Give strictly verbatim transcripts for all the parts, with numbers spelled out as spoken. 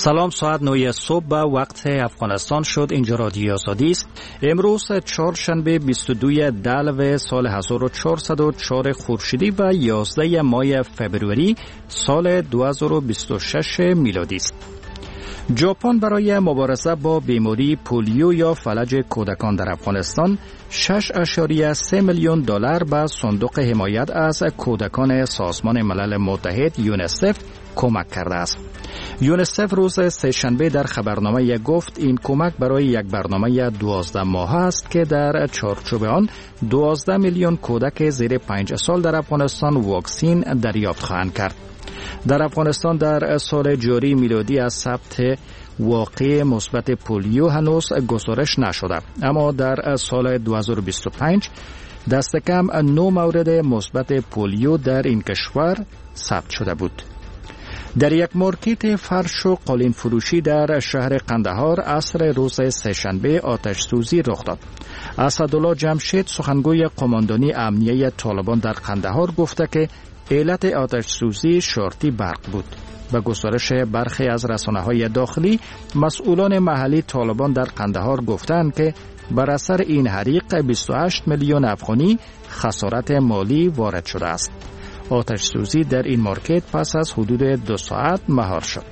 سلام، ساعت نه صبح به وقت افغانستان شد. اینجا رادیو آزادی است. امروز چهارشنبه بیست و دو دلو سال هزار و چهارصد و چهار خورشیدی و یازده ماه فبروری سال دو هزار و بیست و شش میلادی است. ژاپن برای مبارزه با بیماری پولیو یا فلج کودکان در افغانستان شش ممیز سه میلیون دلار به صندوق حمایت از کودکان سازمان ملل متحد یونیسف کمک کرده است. یونیسف روز سه‌شنبه در خبرنامه گفت این کمک برای یک برنامه دوازده ماهه است که در چارچوب آن دوازده میلیون کودک زیر پنج سال در افغانستان واکسین دریافت خواهند کرد. در افغانستان در سال جاری میلادی از ثبت واقع مثبت پولیو هنوز گزارش نشده، اما در سال دو هزار و بیست و پنج دست کم نه مورد مثبت پولیو در این کشور ثبت شده بود. در یک مارکت فرش و قالین فروشی در شهر قندهار عصر روز سه‌شنبه آتش سوزی رخ داد. اسدالله جمشید سخنگوی قماندانی امنیه طالبان در قندهار گفته که علت آتش سوزی شورتی برق بود. به گزارش برخی از رسانه‌های داخلی، مسئولان محلی طالبان در قندهار گفتند که بر اثر این حریق بیست و هشت میلیون افغانی خسارت مالی وارد شده است. آتش سوزی در این مارکت پس از حدود دو ساعت مهار شد.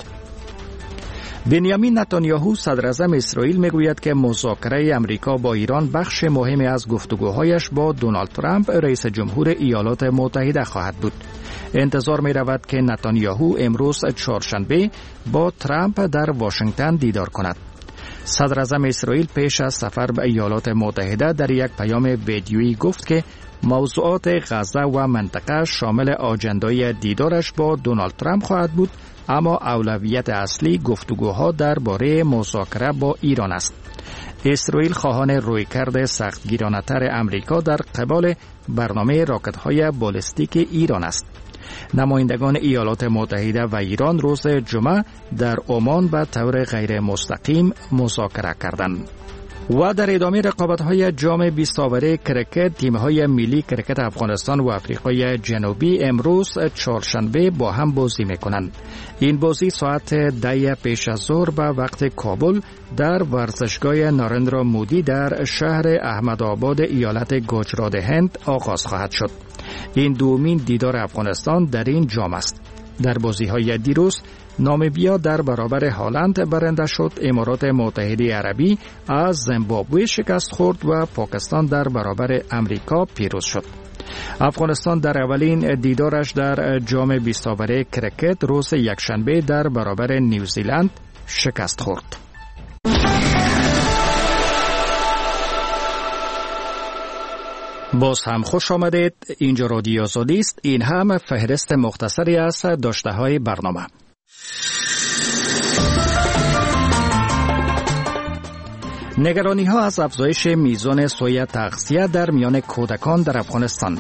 بنیامین نتانیاهو صدر اعظم اسرائیل میگوید که مذاکره امریکا با ایران بخش مهمی از گفتگوهایش با دونالد ترامپ رئیس جمهور ایالات متحده خواهد بود. انتظار می رود که نتانیاهو امروز چهارشنبه با ترامپ در واشنگتن دیدار کند. صدر اعظم اسرائیل پیش از سفر به ایالات متحده در یک پیام ویدیویی گفت که موضوعات غزه و منطقه شامل آجندای دیدارش با دونالد ترامپ خواهد بود، اما اولویت اصلی گفتگوها درباره مذاکره با ایران است. اسرائیل خواهان رویکرد سختگیرانه‌تر امریکا در قبال برنامه راکت‌های بالستیک ایران است. نمایندگان ایالات متحده و ایران روز جمعه در عمان به طور غیر مستقیم مذاکره کردند. و در ادامه رقابت‌های جام بیست اوور کرکت، تیم‌های ملی کرکت افغانستان و آفریقای جنوبی امروز چهارشنبه با هم بازی می‌کنند. این بازی ساعت ده پیش از ظهر به وقت کابل در ورزشگاه نارندرا مودی در شهر احمدآباد ایالت گوجرات هند آغاز خواهد شد. این دومین دیدار افغانستان در این جام است. در بازی‌های دیروز نامیبیا در برابر هلند برنده شد، امارات متحده عربی از زیمبابوه شکست خورد و پاکستان در برابر امریکا پیروز شد. افغانستان در اولین دیدارش در جام بیست اوور کرکت روز یکشنبه در برابر نیوزیلند شکست خورد. باز هم خوش آمدید. اینجا رادیو آزادی است. این هم فهرست مختصری از داشته‌های برنامه. نگرانی ها از افزایش میزان سوی تغذیه در میان کودکان در افغانستان.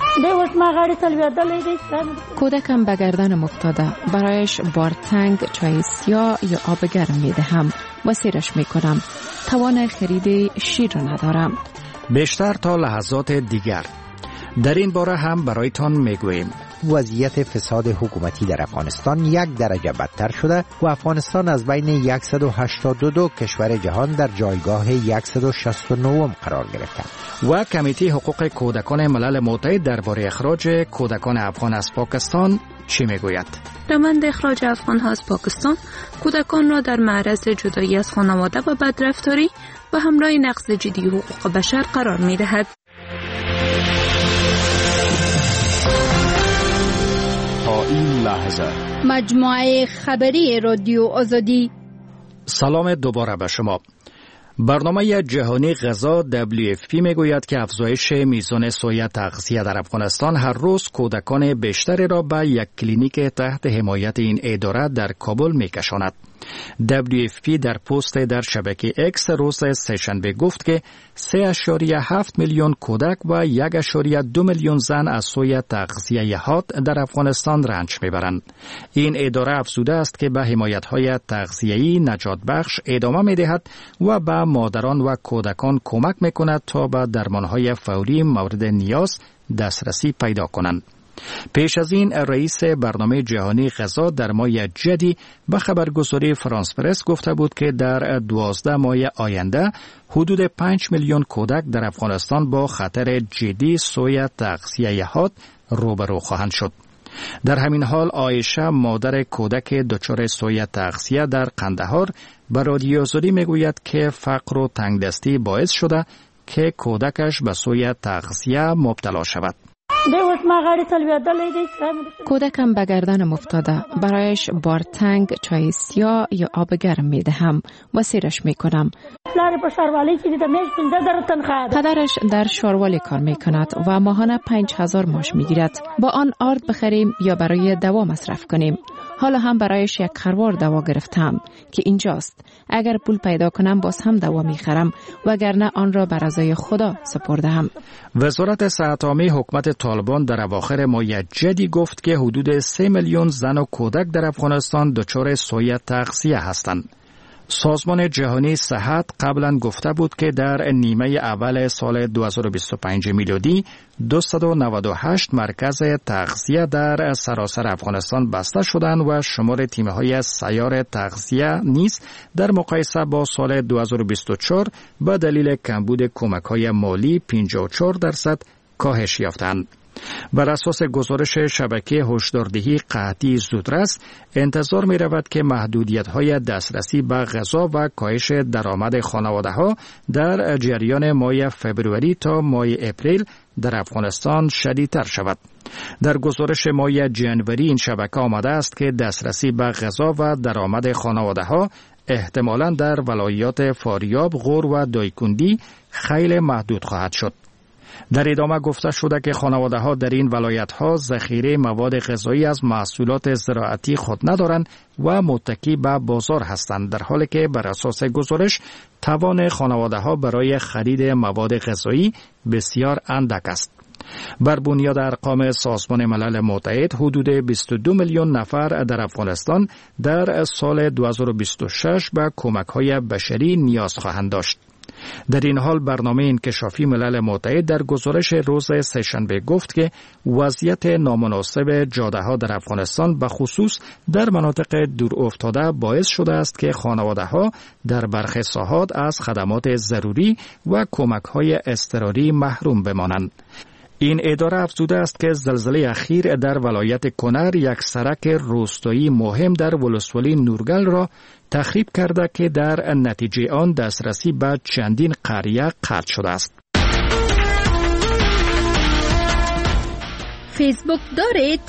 کودکم به گردنم افتاده، برایش بارتنگ چای سیاه یا آب گرم میدهم و سیرش میکنم. توان خرید شیر را ندارم. بیشتر تا لحظات دیگر در این باره هم برایتان میگوییم. وضعیت فساد حکومتی در افغانستان یک درجه بدتر شده و افغانستان از بین صد و هشتاد و دو کشور جهان در جایگاه صد و شصت و نه قرار گرفته. و کمیته حقوق کودکان ملل متحد درباره اخراج کودکان افغان از پاکستان چی میگوید؟ روند اخراج افغان‌ها از پاکستان کودکان را در معرض جدایی از خانواده و بدرفتاری و همراه نقض جدی حقوق بشر قرار می‌دهد. تا این لحظه مجموعه خبری رادیو آزادی. سلام دوباره به شما. برنامه جهانی غذا دبلیو اف پی میگوید که افزایش میزان سوی تغذیه در افغانستان هر روز کودکان بیشتری را به یک کلینیک تحت حمایت این اداره در کابل میکشاند. دبلیو اف پی در پست در شبکه اکس روز سه‌شنبه گفت که سه ممیز هفت میلیون کودک و یک ممیز دو میلیون زن از سوی تغذیه حاد در افغانستان رنج میبرند. این اداره افزوده است که به حمایت‌های تغذیه‌ای نجات بخش ادامه میدهد و به مادران و کودکان کمک میکند تا به درمان‌های فوری مورد نیاز دسترسی پیدا کنند. پیش از این رئیس برنامه جهانی غذا در ماه جدی به خبرگزاری فرانس پرس گفته بود که در دوازده ماه آینده حدود پنج میلیون کودک در افغانستان با خطر جدی سوی تغذیه حاد روبرو خواهند شد. در همین حال عایشه مادر کودک دچار سوی تغذیه در قندهار به رادیو آزادی میگوید که فقر و تنگدستی باعث شده که کودکش به سوی تغذیه مبتلا شود. کودکم به گردنم افتاده. برایش بار تنگ چای سیاه یا آب گرم می دهم و سیرش می کنم. پدرش در شاروالی کار می کند و ماهانه پنج هزار ماش می گیرد. با آن آرد بخریم یا برای دوا مصرف کنیم. حالا هم برایش یک خروار دوا گرفتم که اینجاست. اگر پول پیدا کنم باز هم دوا می خرم وگرنه آن را بر رضای خدا سپردم. وزارت صحت عامه حکومت طالبان در اواخر ماه جدی گفت که حدود سه میلیون زن و کودک در افغانستان دچار سوی تغذیه هستند. سازمان جهانی صحت قبلا گفته بود که در نیمه اول سال دو هزار و بیست و پنج میلادی دویست و نود و هشت مرکز تغذیه در سراسر افغانستان بسته شدند و شمار تیم‌های سیار تغذیه نیز در مقایسه با سال دو هزار و بیست و چهار به دلیل کمبود کمک‌های مالی پنجاه و چهار درصد کاهش یافتند. بر اساس گزارش شبکه هشداردهی قحطی زودرس انتظار می رود که محدودیت های دسترسی به غذا و کاهش درآمد خانواده ها در جریان ماه فبروری تا ماه اپریل در افغانستان شدیدتر شود. در گزارش ماه جنوری این شبکه آمده است که دسترسی به غذا و درآمد خانواده ها احتمالاً در ولایات فاریاب، غور و دایکندی خیلی محدود خواهد شد. در ادامه گفته شده که خانواده ها در این ولایت ها ذخیره مواد غذایی از محصولات زراعتی خود ندارند و متکی به بازار هستند، در حالی که بر اساس گزارش توان خانواده ها برای خرید مواد غذایی بسیار اندک است. بر بنیاد ارقام سازمان ملل متحد حدود بیست و دو میلیون نفر در افغانستان در سال دو هزار و بیست و شش به کمک های بشری نیاز خواهند داشت. در این حال برنامه انکشافی ملل متحد در گزارش روز سه‌شنبه گفت که وضعیت نامناسب جاده ها در افغانستان به خصوص در مناطق دور افتاده باعث شده است که خانواده ها در برخی ساحات از خدمات ضروری و کمک های اضطراری محروم بمانند. این اداره افزوده است که زلزله اخیر در ولایت کنر یک سرک روستایی مهم در ولسوالی نورگل را تخریب کرده که در نتیجه آن دسترسی به چندین قریه قطع شده است. فیسبوک دارید؟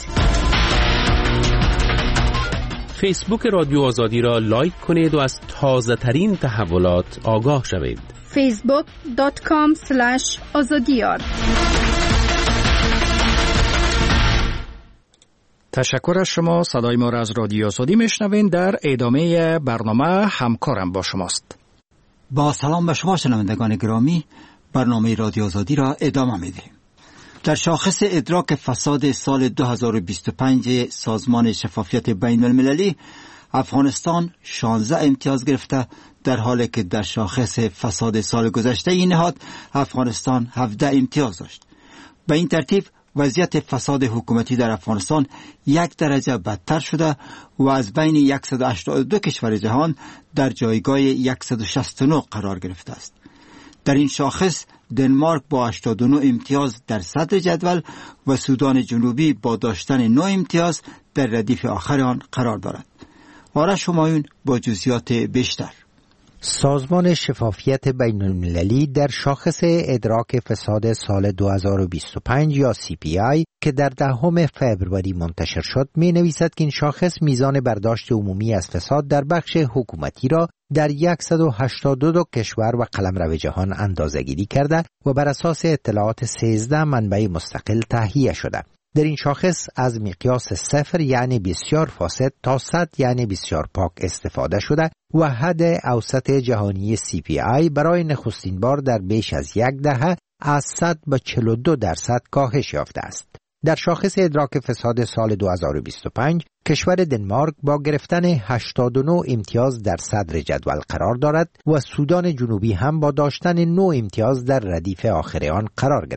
فیسبوک رادیو آزادی را لایک کنید و از تازه ترین تحولات آگاه شوید. فیسبوک دات کام اسلش آزادیار. تشکر از شما. صدای ما را از رادیو آزادی میشنوین. در ادامه برنامه همکارم با شماست. با سلام به شما شنوندگان گرامی، برنامه رادیو آزادی را ادامه میدهیم. در شاخص ادراک فساد سال دو هزار و بیست و پنج سازمان شفافیت بین المللی افغانستان شانزده امتیاز گرفته، در حالی که در شاخص فساد سال گذشته این نهاد افغانستان هفده امتیاز داشت. به این ترتیب وضعیت فساد حکومتی در افغانستان یک درجه بدتر شده و از بین صد و هشتاد و دو کشور جهان در جایگاه صد و شصت و نه قرار گرفته است. در این شاخص دنمارک با هشتاد و نه امتیاز در صدر جدول و سودان جنوبی با داشتن نه امتیاز در ردیف آخر آن قرار دارد. آرش همایون با جزئیات بیشتر. سازمان شفافیت بین المللی در شاخص ادراک فساد سال دو هزار و بیست و پنج یا سی پی آی که در دهم فوریه منتشر شد می نویسد که این شاخص میزان برداشت عمومی از فساد در بخش حکومتی را در صد و هشتاد و دو کشور و قلمرو جهان اندازه‌گیری کرده و بر اساس اطلاعات سیزده منبع مستقل تهیه شده. در این شاخص از مقیاس صفر یعنی بسیار فاسد تا صد یعنی بسیار پاک استفاده شده و حد اوسط جهانی سی پی آی برای نخستین بار در بیش از یک دهه از صد به چهل و دو درصد کاهش یافته است. در شاخص ادراک فساد سال دو هزار و بیست و پنج کشور دنمارک با گرفتن هشتاد و نه امتیاز در صدر جدول قرار دارد و سودان جنوبی هم با داشتن نه امتیاز در ردیف آخر آن قرار گرفته.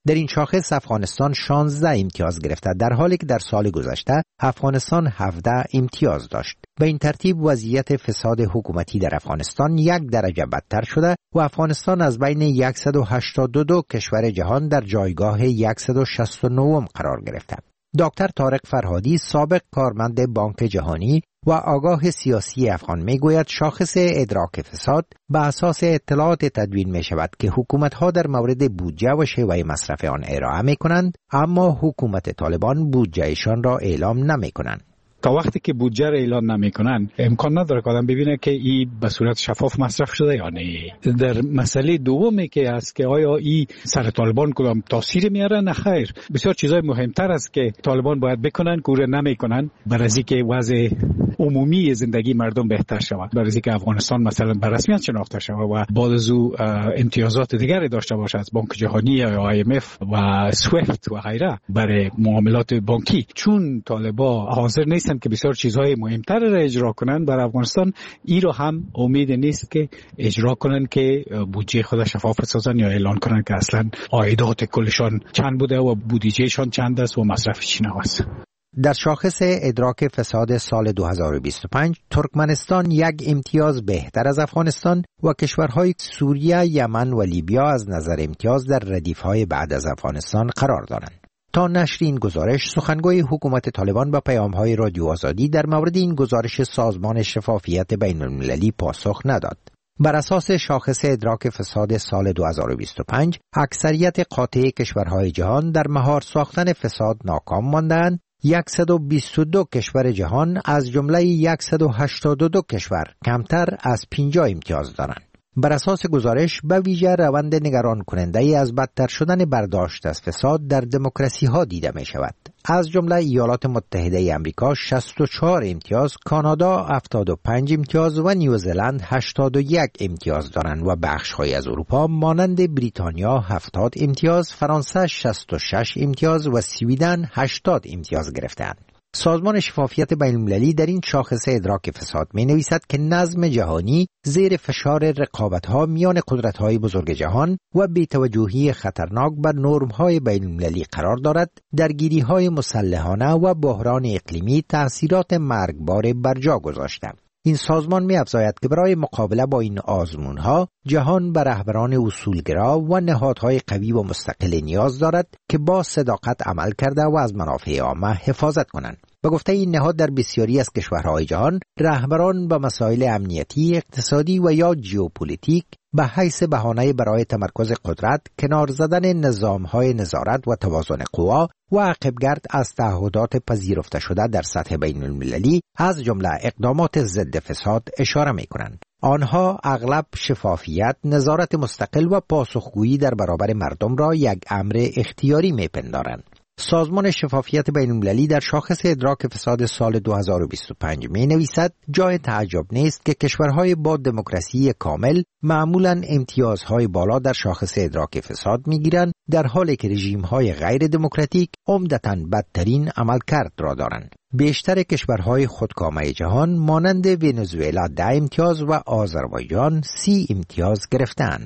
در این شاخص افغانستان شانزده امتیاز گرفته، در حالی که در سال گذشته افغانستان هفده امتیاز داشت. به این ترتیب وضعیت فساد حکومتی در افغانستان یک درجه بدتر شده و افغانستان از بین صد و هشتاد و دو کشور جهان در جایگاه صد و شصت و نه قرار گرفته. دکتر طارق فرهادی، سابق کارمند بانک جهانی و آگاه سیاسی افغان، میگوید شاخص ادراک فساد به اساس اطلاعات تدوین می شود که حکومت‌ها در مورد بودجه و شیوه مصرف آن ارائه می کنند، اما حکومت طالبان بودجهشان را اعلام نمی کنند. تا وقتی که بودجه را اعلان نمیکنن امکان نداره که آدم ببینه که این به صورت شفاف مصرف شده یا نه. در مسئله دومی که است که آیا این سر طالبان کدام تاثیر میاره؟ نه خیر. بسیار چیزای مهمتر است که طالبان باید بکنن که اون نمیکنن، برای اینکه وضع عمومی زندگی مردم بهتر شود، برای اینکه افغانستان مثلا به رسمیت شناخته شود و بعد از او امتیازات دیگری داشته باشد از بانک جهانی یا آی ام اف و سویفت و غیره برای معاملات بانکی. چون طالبان حاضر نیستن که بسیار چیزهای مهمتر را اجرا کنن بر افغانستان، این رو هم امید نیست که اجرا کنن که بودجه خود شفاف سازن یا اعلان کنن که اصلا عایدات کلشان چند بوده و بودجهشان چند است و مصرف چی است. در شاخص ادراک فساد سال دو هزار و بیست و پنج ترکمنستان یک امتیاز بهتر از افغانستان و کشورهای سوریه، یمن و لیبیا از نظر امتیاز در ردیف‌های بعد از افغانستان قرار دارند. تا نشر این گزارش، سخنگوی حکومت طالبان به پیام‌های رادیو آزادی در مورد این گزارش سازمان شفافیت بین‌المللی پاسخ نداد. بر اساس شاخص ادراک فساد سال دو هزار و بیست و پنج، اکثریت قاطع کشورهای جهان در مهار ساختن فساد ناکام ماندند. صد و بیست و دو کشور جهان از جمله صد و هشتاد و دو کشور کمتر از پنجاه امتیاز دارند. بر اساس گزارش به ویژه روند نگران کننده ای از بدتر شدن برداشت از فساد در دموکراسی ها دیده می شود. از جمله ایالات متحده ای آمریکا شصت و چهار امتیاز، کانادا هفتاد و پنج امتیاز و نیوزلند هشتاد و یک امتیاز دارند و بخش‌های از اروپا مانند بریتانیا هفتاد امتیاز، فرانسه شصت و شش امتیاز و سویدن هشتاد امتیاز گرفتند. سازمان شفافیت بین‌المللی در این شاخص ادراک فساد می نویسد که نظم جهانی زیر فشار رقابت‌ها میان قدرت‌های بزرگ جهان و بی‌توجهی خطرناک بر نرم‌های بین‌المللی قرار دارد. درگیری‌های مسلحانه و بحران اقلیمی تأثیرات مرگبار بر جا گذاشته. این سازمان می افزاید که برای مقابله با این آزمون‌ها جهان به رهبران اصولگرا و نهادهای قوی و مستقل نیاز دارد که با صداقت عمل کرده و از منافع عامه حفاظت کنند. به گفته این نهاد، در بسیاری از کشورهای جهان رهبران به مسائل امنیتی، اقتصادی و یا ژئوپلیتیک به حیث بهانه برای تمرکز قدرت، کنار زدن نظام‌های نظارت و توازن قوا و عقبگرد از تعهدات پذیرفته شده در سطح بین المللی از جمله اقدامات ضد فساد اشاره می‌کنند. آنها اغلب شفافیت، نظارت مستقل و پاسخگویی در برابر مردم را یک امر اختیاری می‌پندارند. سازمان شفافیت بین‌المللی در شاخص ادراک فساد سال دو هزار و بیست و پنج می نویسد جای تعجب نیست که کشورهای با دموکراسی کامل معمولاً امتیازهای بالا در شاخص ادراک فساد می گیرند، در حالی که رژیم‌های غیر دموکراتیک عمدتاً بدترین عملکرد را دارند. بیشتر کشورهای خودکامه جهان مانند ونزوئلا ده امتیاز و آذربایجان سی امتیاز گرفتند.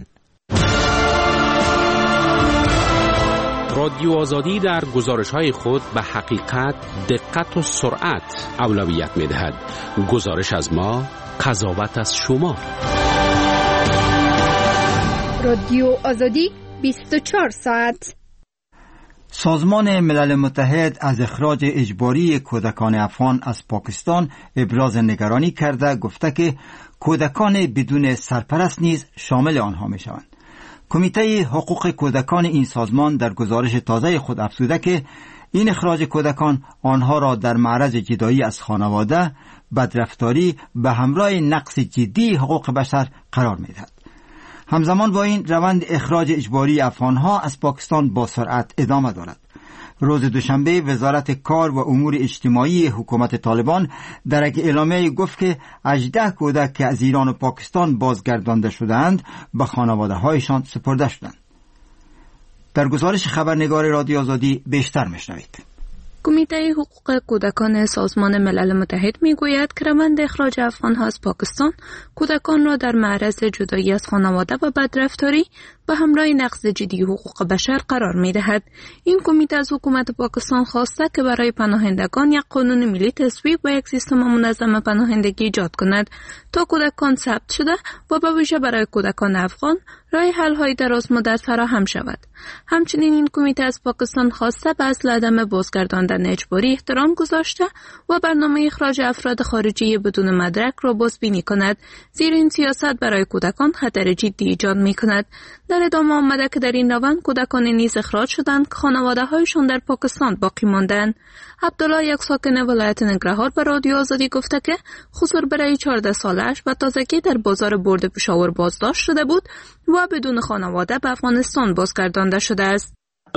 رادیو آزادی در گزارش‌های خود به حقیقت، دقت و سرعت اولویت می‌دهد. گزارش از ما، قضاوت از شما. رادیو آزادی بیست و چهار ساعت. سازمان ملل متحد از اخراج اجباری کودکان افغان از پاکستان ابراز نگرانی کرده، گفته که کودکان بدون سرپرست نیز شامل آنها می‌شوند. کمیته حقوق کودکان این سازمان در گزارش تازه خود افزوده که این اخراج کودکان آنها را در معرض جدایی از خانواده، بدرفتاری به همراه نقض جدی حقوق بشر قرار می‌دهد. همزمان با این روند اخراج اجباری افغانها از پاکستان با سرعت ادامه دارد. روز دوشنبه وزارت کار و امور اجتماعی حکومت طالبان در یک اعلامیه گفت که هجده کودک که از ایران و پاکستان بازگردانده شدند به خانواده هایشان سپرده شدند. در گزارش خبرنگار رادیو آزادی بیشتر میشنوید. کمیته حقوق کودکان سازمان ملل متحد میگوید که روند اخراج افغان‌ها از پاکستان کودکان را در معرض جدایی از خانواده و بدرفتاری به همراه نقض جدی حقوق بشر قرار می دهد. این کمیته از حکومت پاکستان خواسته که برای پناهندگان یک قانون ملی تصویب و یک سیستم منظم پناهندگی ایجاد کند تا کودکان ثبت شده و به ویژه برای کودکان افغان راه حل های دراز مدت فراهم شود. همچنین این کمیته از پاکستان خواسته به اصل عدم بازگرداندن اجباری احترام گذاشته و برنامه اخراج افراد خارجی بدون مدرک را بازبینی کند، زیرا این سیاست برای کودکان خطر جدی ایجاد می کند. در ادامه آمده که در این روند کودکان نیز اخراج شدند که خانواده هایشان در پاکستان باقی ماندند. عبدالله، یک ساکن ولایت ننگرهار، به رادیو آزادی گفته که خسر برای چهارده سالش و تازگی در بازار برد پشاور بازداشت شده بود و بدون خانواده به افغانستان بازگردانده شده است.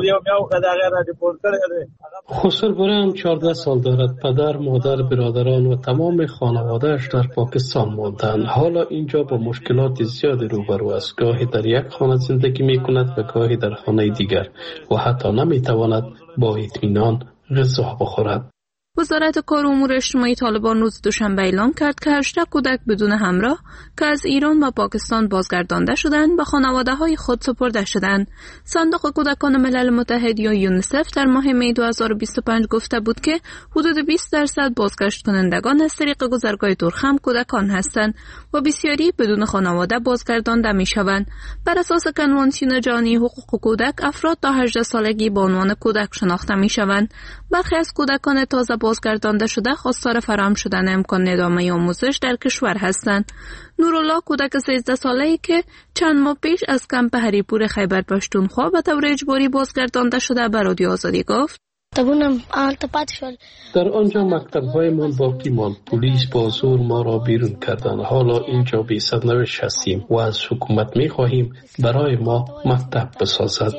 خسر برام چهارده سال دارد. پدر، مادر، برادران و تمام خانوادهش در پاکستان ماندند. حالا اینجا با مشکلات زیادی روبرو است. گاهی در یک خانه زندگی می کند و گاهی در خانه دیگر و حتی نمی تواند با اطمینان غذا بخورد. وزارت کار و امور اجتماعی طالبان روز دوشنبه اعلام کرد که هشده کودک بدون همراه که از ایران و پاکستان بازگردانده شدند به خانواده‌های خود سپرده شدند. صندوق کودکان ملل متحد یا یونیسف در ماه می دو هزار و بیست و پنج گفته بود که حدود بیست درصد بازگشت کنندگان از طریق گذرگاه تورخم کودکان هستند و بسیاری بدون خانواده بازگردانده می‌شوند. بر اساس کنوانسیون جهانی حقوق کودک، افراد تا هجده سالگی به عنوان کودک شناخته می‌شوند. برخی از کودکان تازه بازگردانده شده خواستار فراهم شدن امکان ادامه آموزش در کشور هستند. نورالله، کودک سیزده ساله‌ای که چند ماه پیش از کمپ هریپور خیبر پشتونخوا به طور اجباری بازگردانده شده به رادیو آزادی گفت: در آنجا مکتب‌هایمان باقی ماند. پلیس با زور ما را بیرون کردند. حالا اینجا بی سرنوشت هستیم و از حکومت می‌خواهیم برای ما مکتب بسازد.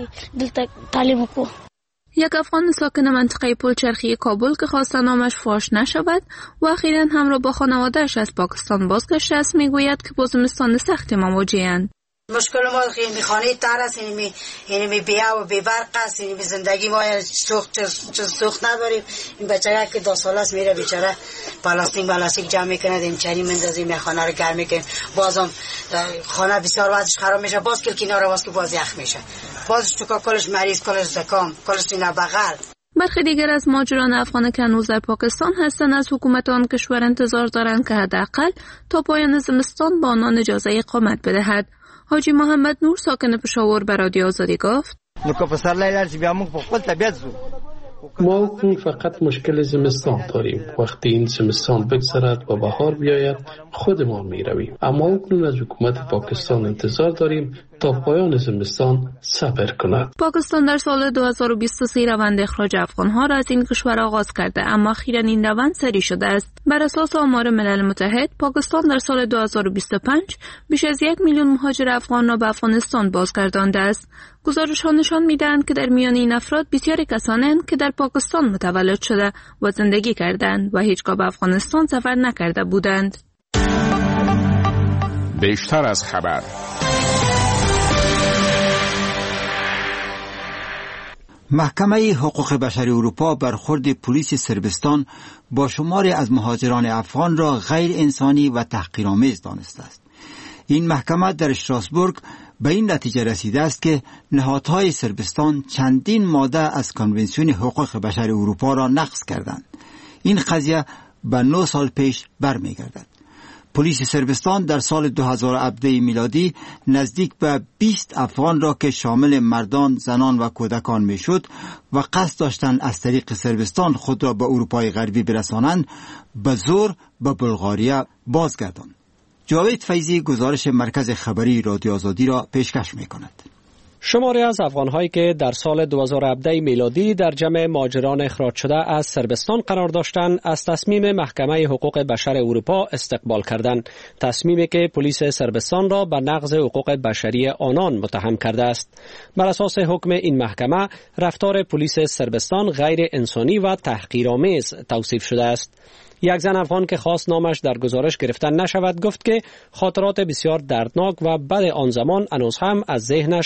یک افغان ساکن منطقه پلچرخی کابل که خواسته نامش فاش نشود و اخیراً همراه با خانواده‌اش از پاکستان بازگشته است، میگوید که با زمستان سختی مواجه‌اند. مشکل ما خیلی خانه تر است، اینمی اینمی بیا و بی برق است، اینمی زندگی ما سوخت سوخت نداریم. این بچه که دو سال است میره بیچاره پلاستیک پلاستیک جمع میکنه، این چری مندازیم، یا خانه رو گرم میکنیم، بازم خانه بسیار وضعش خراب میشه، باز کل کنار باز که باز یخ میشه، بازش تو کلش مریض، کلش زکام، کلش سینه بغل. برخی دیگر از مهاجران افغان که هنوز در پاکستان هستند از حکومت آن کشور انتظار دارند که حداقل تا پایان زمستان با آنان اجازه اقامت بدهد. حاجی محمد نور، ساکن پشاور، به رادیو آزادی گفت: ما اکنون فقط مشکل زمستان داریم. وقتی این زمستان بگذرد و بهار بیاید خودمان می رویم. اما اکنون از حکومت پاکستان انتظار داریم تا پایان زمستان صبر کند. پاکستان در سال دو هزار و بیست و سه روند اخراج افغانها را از این کشور آغاز کرده، اما اخیراً این روند سری شده است. بر اساس آمار ملل متحد، پاکستان در سال دو هزار و بیست و پنج بیش از یک میلیون مهاجر افغان را به افغانستان بازگردانده است. گزارش‌ها نشان می‌دهند که در میان این افراد بسیاری کسانند که در پاکستان متولد شده و زندگی کردند و هیچگاه به افغانستان سفر نکرده بودند. بیشتر از خبر. محکمه حقوق بشر اروپا برخورد پلیس صربستان با شماری از مهاجران افغان را غیر انسانی و تحقیرآمیز دانسته است. این محکمه در اشتراسبورگ به این نتیجه رسیده است که نهادهای صربستان چندین ماده از کنونسیون حقوق بشر اروپا را نقض کردند. این قضیه به نه سال پیش برمیگردد. پلیس صربستان در سال دو هزار و هفده میلادی نزدیک به بیست افغان را که شامل مردان، زنان و کودکان میشد و قصد داشتند از طریق صربستان خود را به اروپای غربی برسانند، به زور به بلغاریا بازگرداند. جاوید فیضی گزارش مرکز خبری رادیو آزادی را پیشکش می‌کند. شماری از افغان‌هایی که در سال دو هزار و هفده میلادی در جمع مهاجران اخراج شده از صربستان قرار داشتند، از تصمیم محکمه حقوق بشر اروپا استقبال کردند. تصمیمی که پلیس صربستان را به نقض حقوق بشری آنان متهم کرده است. بر اساس حکم این محکمه، رفتار پلیس صربستان غیر انسانی و تحقیرآمیز توصیف شده است. یک زن افغان که خواست نامش در گزارش گرفتن نشود گفت که خاطرات بسیار دردناک و بد آن زمان هنوز هم از ذهنش پاک نشد.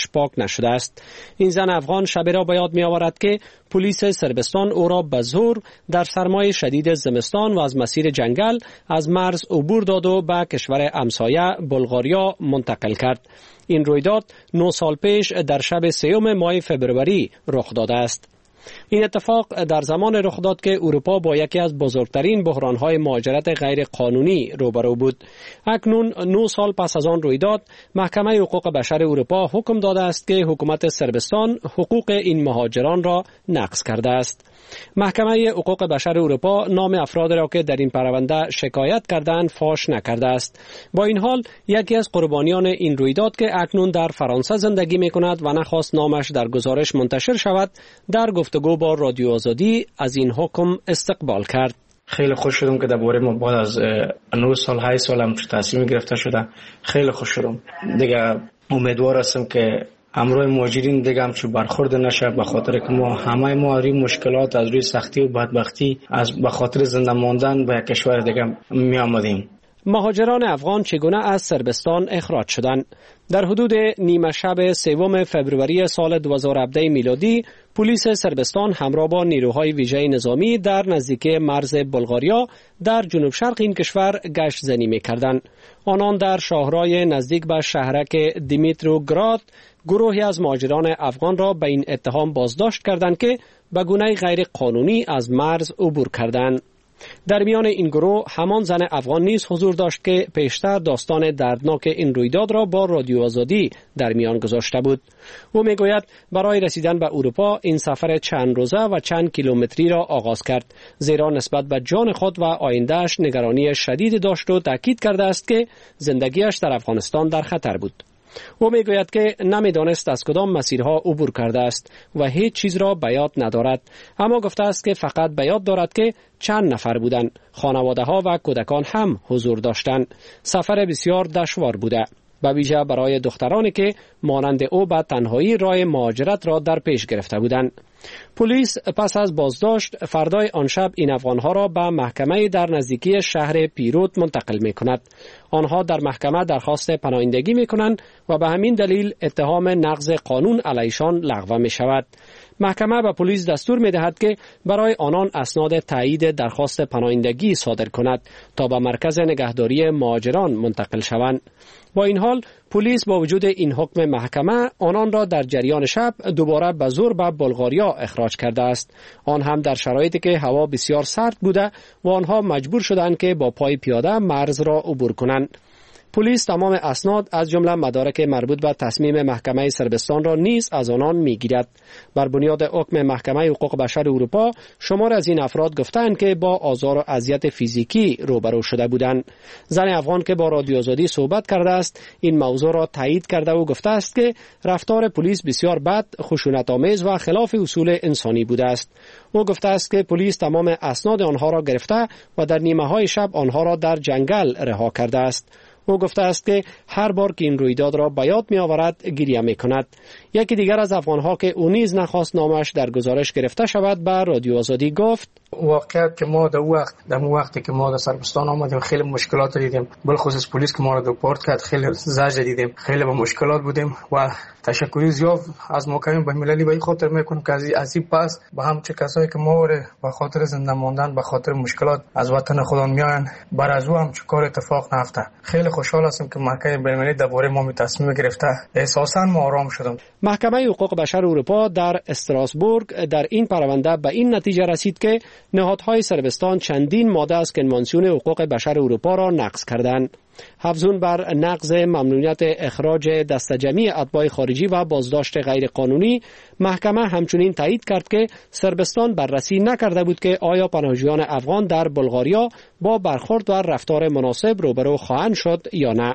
نشده است. این زن افغان شبی را به یاد می آورد که پلیس صربستان او را به زور در سرمای شدید زمستان و از مسیر جنگل از مرز عبور داد و به کشور همسایه بلغاریا منتقل کرد. این رویداد نه سال پیش در شب سیوم ماه فبروری رخ داده است. این اتفاق در زمان رخ داد که اروپا با یکی از بزرگترین بحران‌های مهاجرت غیر قانونی روبرو بود. اکنون نه سال پس از آن رویداد، محکمه حقوق بشر اروپا حکم داده است که حکومت صربستان حقوق این مهاجران را نقض کرده است. محکمه حقوق بشر اروپا نام افراد را که در این پرونده شکایت کردند فاش نکرده است. با این حال یکی از قربانیان این رویداد که اکنون در فرانسه زندگی می‌کند و نخواست نامش در گزارش منتشر شود، در گفتگو با رادیو آزادی از این حکم استقبال کرد. خیلی خوش شدم که درباره ما بعد از نه سال هشت سال هم تصمیم گرفته شده. خیلی خوش شدم. دیگه امیدوار هستم که امروی مهاجرین دیگه هم چه برخورد نشه، به خاطر که ما همه ما روی مشکلات از روی سختی و بدبختی از به خاطر زنده ماندن به کشور دیگه می آمدیم. مهاجران افغان چگونه از صربستان اخراج شدند؟ در حدود نیمه شب سوم فبروری سال دو هزار و هفده میلادی، پلیس صربستان همراه با نیروهای ویژه نظامی در نزدیکی مرز بلغاریا در جنوب شرق این کشور گشت زنی می‌کردند. آنان در شاهرای نزدیک به شهرک دیمیتروگراد گروهی از مهاجران افغان را به این اتهام بازداشت کردند که به گونه غیر قانونی از مرز عبور کردند. در میان این گروه همان زن افغان نیز حضور داشت که پیشتر داستان دردناک این رویداد را با رادیو آزادی در میان گذاشته بود. او میگوید برای رسیدن به اروپا این سفر چند روزه و چند کیلومتری را آغاز کرد، زیرا نسبت به جان خود و آیندهش نگرانی شدید داشت و تاکید کرده است که زندگیش در افغانستان در خطر بود. او میگوید که نمیدانست از کدام مسیرها عبور کرده است و هیچ چیز را به یاد ندارد، اما گفته است که فقط به یاد دارد که چند نفر بودند، خانواده ها و کودکان هم حضور داشتند. سفر بسیار دشوار بوده، به ویژه برای دخترانی که مانند او به تنهایی راه مهاجرت را در پیش گرفته بودند. پلیس پس از بازداشت فردای آن شب این افغانها را به محکمه در نزدیکی شهر پیروت منتقل می کند. آنها در محکمه درخواست پناهندگی می کنند و به همین دلیل اتهام نقض قانون علیشان لغو می شود. محکمه به پلیس دستور می دهد که برای آنان اسناد تایید درخواست پناهندگی صادر کند تا به مرکز نگهداری مهاجران منتقل شوند. با این حال پلیس با وجود این حکم محکمه آنان را در جریان شب دوباره به زور به بلغاریا اخراج کرده است، آن هم در شرایطی که هوا بسیار سرد بوده و آنها مجبور شدند که با پای پیاده مرز را عبور کنند. پلیس تمام اسناد از جمله مدارک مربوط به تصمیم محکمه صربستان را نیز از آنان میگیرد. بر بنیاد حکم محکمه حقوق بشر اروپا شمار از این افراد گفتند که با آزار و اذیت فیزیکی روبرو شده بودند. زن افغان که با رادیو آزادی صحبت کرده است این موضوع را تایید کرده و گفته است که رفتار پلیس بسیار بد، خشونت‌آمیز و خلاف اصول انسانی بوده است. او گفته است که پلیس تمام اسناد آنها را گرفته و در نیمه‌های شب آنها را در جنگل رها کرده است. او گفته است که هر بار که این رویداد را به یاد می آورد گریه می کند. یکی دیگر از افغانها که او نیز نخواست نامش در گزارش گرفته شود به رادیو آزادی گفت واقعیت که ما در وقت در وقتی که ما در صربستان آمدیم خیلی مشکلات دیدیم، بالخصوص پلیس که ما را دپورت کرد خیلی زجر دیدیم، خیلی با مشکلات بودیم و تشکری زیاد از محکمه بین‌المللی به این خاطر میکنم که از این پس با هم چه کسایی که ما را به خاطر زنده ماندن به خاطر مشکلات از وطن خودم میان بر از او هم چه کار اتفاق نیفته. خیلی خوشحال هستم که محکمه بین‌المللی درباره ما تصمیم گرفته، احساساً ما آرام شدم. محکمه حقوق بشر اروپا در استراسبورگ در این پرونده به این نتیجه رسید که نهادهای صربستان چندین ماده از کنوانسیون حقوق بشر اروپا را نقض کردند. افزون بر نقض ممنوعیت اخراج دسته‌جمعی اتباع خارجی و بازداشت غیر قانونی، محکمه همچنین تایید کرد که صربستان بررسی نکرده بود که آیا پناهجویان افغان در بلغاریا با برخورد و رفتار مناسب روبرو خواهند شد یا نه.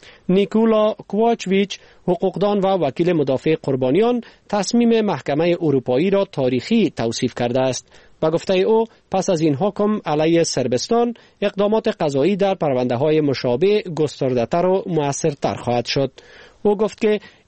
نیکولا کوواچویچ، حقوقدان و وکیل مدافع قربانیان، تصمیم محکمه اروپایی را تاریخی توصیف کرده است. به گفته او پس از این حکم علیه صربستان اقدامات قضایی در پرونده‌های مشابه گسترده‌تر و مؤثرتر خواهد شد. او گفت که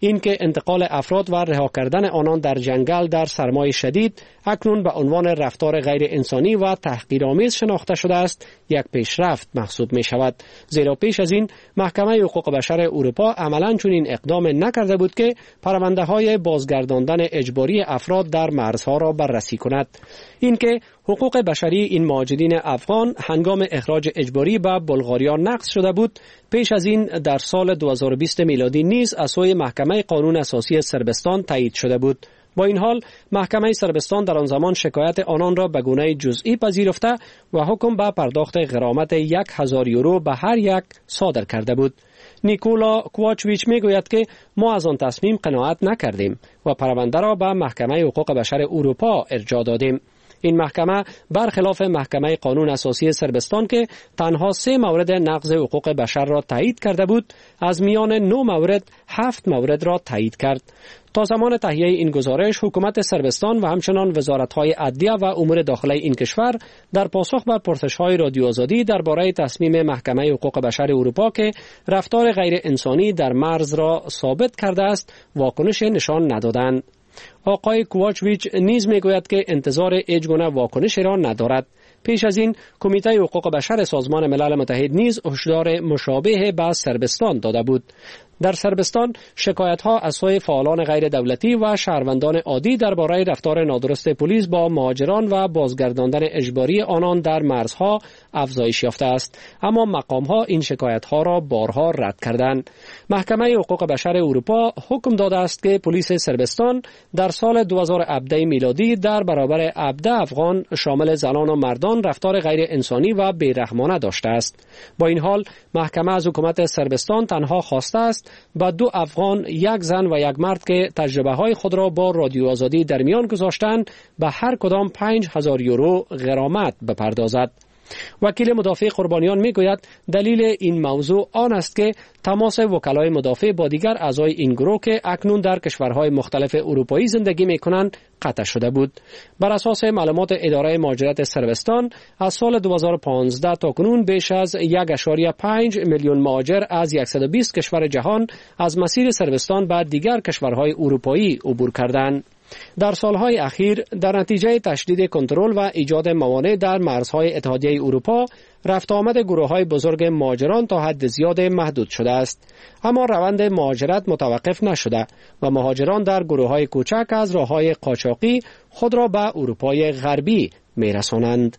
اینکه انتقال افراد و رها کردن آنان در جنگل در سرمای شدید اکنون به عنوان رفتار غیر انسانی و تحقیرآمیز شناخته شده است، یک پیشرفت محسوب می شود. زیرا پیش از این محکمه حقوق بشر اروپا عملاً چنین اقدام نکرده بود که پرونده های بازگرداندن اجباری افراد در مرزها را بررسی کند. اینکه حقوق بشری این مهاجرین افغان هنگام اخراج اجباری به بلغاریا نقض شده بود، پیش از این در سال دو هزار و بیست میلادی نیز از سوی محکمه قانون اساسی صربستان تایید شده بود. با این حال محکمه صربستان در آن زمان شکایت آنان را به گونه جزئی پذیرفته و حکم به پرداخت غرامت یک هزار یورو به هر یک صادر کرده بود. نیکولا کوواچویچ میگوید که ما از آن تصمیم قناعت نکردیم و پرونده را به محکمه حقوق بشر اروپا ارجاع دادیم. این محکمه برخلاف محکمه قانون اساسی صربستان که تنها سه مورد نقض حقوق بشر را تایید کرده بود، از میان نه مورد هفت مورد را تایید کرد. تا زمان تهیه این گزارش، حکومت صربستان و همچنان وزارت‌های عدلیه و امور داخلی این کشور در پاسخ بر پرسش‌های رادیو آزادی درباره تصمیم محکمه حقوق بشر اروپا که رفتار غیر انسانی در مرز را ثابت کرده است، واکنش نشان ندادند. آقای کوواچویچ نیز میگوید که انتظار هیچگونه واکنشی را ندارد. پیش از این کمیته حقوق بشر سازمان ملل متحد نیز هشدار مشابه به صربستان داده بود. در صربستان شکایت‌ها از سوی فعالان غیر دولتی و شهروندان عادی درباره رفتار نادرست پلیس با مهاجران و بازگرداندن اجباری آنان در مرزها افزایش یافته است، اما مقام‌ها این شکایت‌ها را بارها رد کردند. محکمه حقوق بشر اروپا حکم داده است که پلیس صربستان در سال دو هزار و هفده میلادی در برابر هفده افغان شامل زنان و مردان رفتار غیر انسانی و بی‌رحمانه داشته است. با این حال محکمه از حکومت صربستان تنها خواسته است با دو افغان، یک زن و یک مرد که تجربه های خود را با رادیو آزادی در میان گذاشتند به هر کدام پنج هزار یورو غرامت بپردازد. وکیل مدافع قربانیان میگوید دلیل این موضوع آن است که تماس وکلای مدافع با دیگر اعضای این گروه که اکنون در کشورهای مختلف اروپایی زندگی میکنند قطع شده بود. بر اساس معلومات اداره مهاجرت صربستان از سال دو هزار و پانزده تا کنون بیش از یک ممیز پنج میلیون مهاجر از صد و بیست کشور جهان از مسیر صربستان به دیگر کشورهای اروپایی عبور کردند. در سالهای اخیر در نتیجه تشدید کنترل و ایجاد موانع در مرزهای اتحادیه اروپا، رفت آمد گروه‌های بزرگ مهاجران تا حد زیاد محدود شده است. اما روند مهاجرت متوقف نشده و مهاجران در گروه‌های کوچک از راه‌های قاچاقی خود را به اروپای غربی می‌رسانند.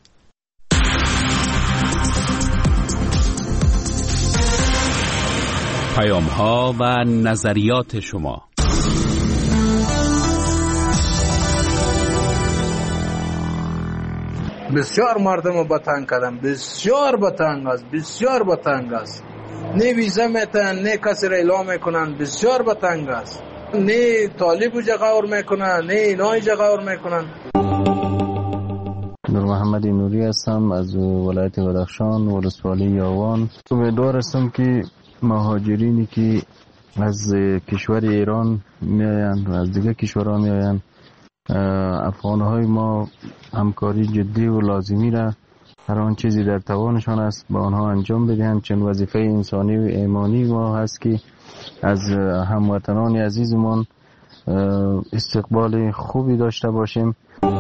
پیام‌ها و نظریات شما. بسیار مردم رو بتنگ کردن، بسیار بتنگ است، بسیار بتنگ است. نه ویزا میتن، نه کسی را اعلام میکنن، بسیار بتنگ است. نه طالب و جغور میکنن، نه اینای جغور میکنن. نور محمد نوری هستم از ولایت بدخشان، ولسوالی یاوان. امیدوار هستم که مهاجرینی که از کشور ایران میآیند و از دیگر کشورها میآیند، افغان‌های ما همکاری جدی و لازمی را هر آن چیزی در توانشان است با آنها انجام بدهند، چون وظیفه انسانی و ایمانی ما هست که از هموطنان عزیزمان استقبال خوبی داشته باشیم.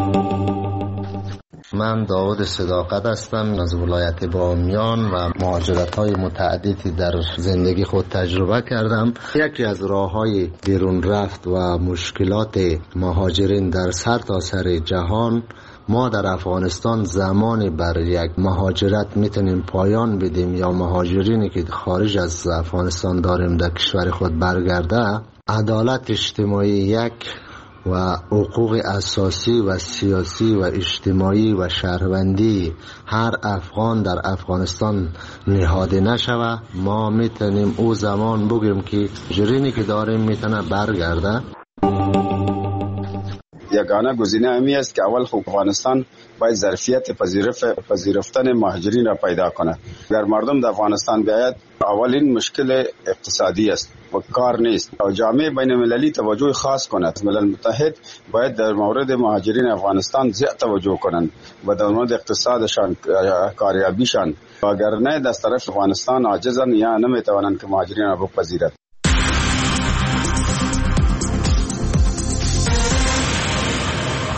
من داود صداقت هستم از ولایت بامیان و مهاجرت‌های متعددی در زندگی خود تجربه کردم. یکی از راه‌های بیرون رفت و مشکلات مهاجرین در سرتاسر جهان، ما در افغانستان زمانی بر یک مهاجرت میتونیم پایان بدیم یا مهاجرینی که خارج از افغانستان داریم در کشور خود برگرده، عدالت اجتماعی یک و حقوق اساسی و سیاسی و اجتماعی و شهروندی هر افغان در افغانستان نهاده نشوه، ما میتونیم او زمان بگیم که جرینی که داریم میتونه برگرده. یگانه گزینه امی است که اول خوب افغانستان باید ظرفیت پذیرفتن مهاجرین را پیدا کنه. اگر مردم در افغانستان بیاید، اولین مشکل اقتصادی است و کار نیست و جامعه بین المللی توجه خاص کند. ملل متحد باید در مورد مهاجرین افغانستان زیاد توجه کنند و در مورد اقتصادشان، کاریابیشان، اگر نه از طرف افغانستان عاجزند یا نمیتوانند که مهاجرین را بپذیرند.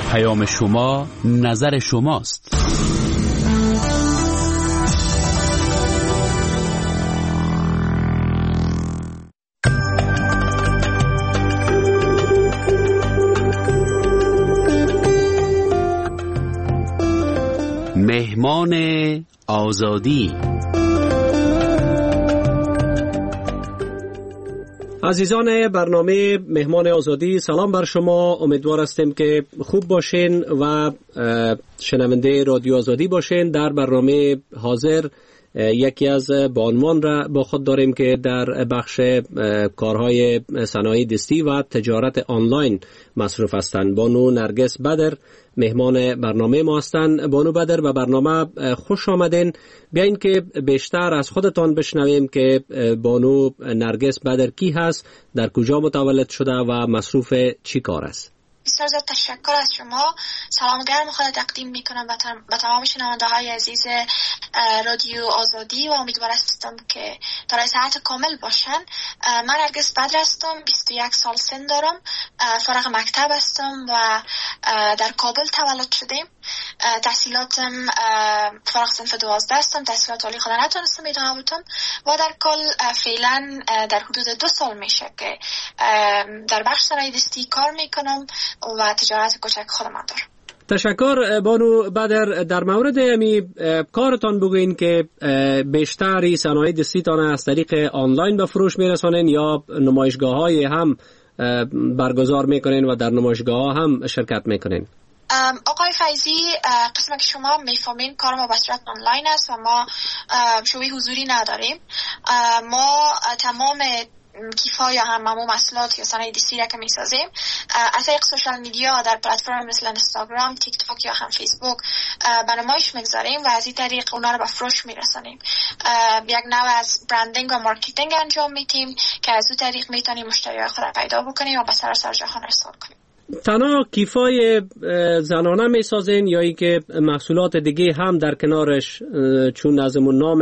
پیام شما نظر شماست. مهمان آزادی. عزیزان برنامه مهمان آزادی، سلام بر شما. امیدوار هستیم که خوب باشین و شنونده رادیو آزادی باشین. در برنامه حاضر یکی از بانوان را با خود داریم که در بخش کارهای صنایع دستی و تجارت آنلاین مصروف هستند. بانو نرگس بدر مهمان برنامه ما هستند. بانو بدر و برنامه خوش آمدین. بیاین که بیشتر از خودتان بشنویم که بانو نرگس بدر کی هست، در کجا متولد شده و مصروف چی کار است. بسیار زیاد تشکر از شما. سلام گرم خود تقدیم میکنم به تمام شنونده های عزیز رادیو آزادی و امیدوار هستم که در صحت کامل باشن. من نرگس بدر هستم، بیست و یک سال سن دارم، فارغ مکتب هستم و در کابل تولد شدم. تحصیلاتم فارغ صنف دوازده هستم، تحصیلات عالی خود نتونستم ادامه بدم و در کل فعلا در حدود دو سال میشه که در بخش صنایع دستی کار میکنم و تجارت کوچک خودم دارم. تشکر بانو بدر. در مورد امی کارتان بگوین که بیشتر صنایع دستیتان از طریق آنلاین به فروش میرسانین یا نمایشگاه هم برگزار میکنین و در نمایشگاه هم شرکت میکنین؟ آقای فیضی، قسم که شما میفهمین کار ما به صورت آنلاین است و ما شوی حضوری نداریم. ما تمام کیفا یا هم همون محصولات یا صنایع دستی را که میسازیم از طریق سوشال میدیا در پلتفرم مثل اینستاگرام، تیک تاک یا هم فیسبوک به نمایش میگذاریم و از این طریق اونا رو به فروش میرسانیم. یک نوع از برندینگ و مارکتینگ انجام میدیم که از اون طریق میتونیم مشتریای خود را پیدا بکنیم و به سراسر جهان ارسال کنیم. تنها کیفای زنانه میسازین یا ای که محصولات دیگه هم در کنارش، چون ازمون نام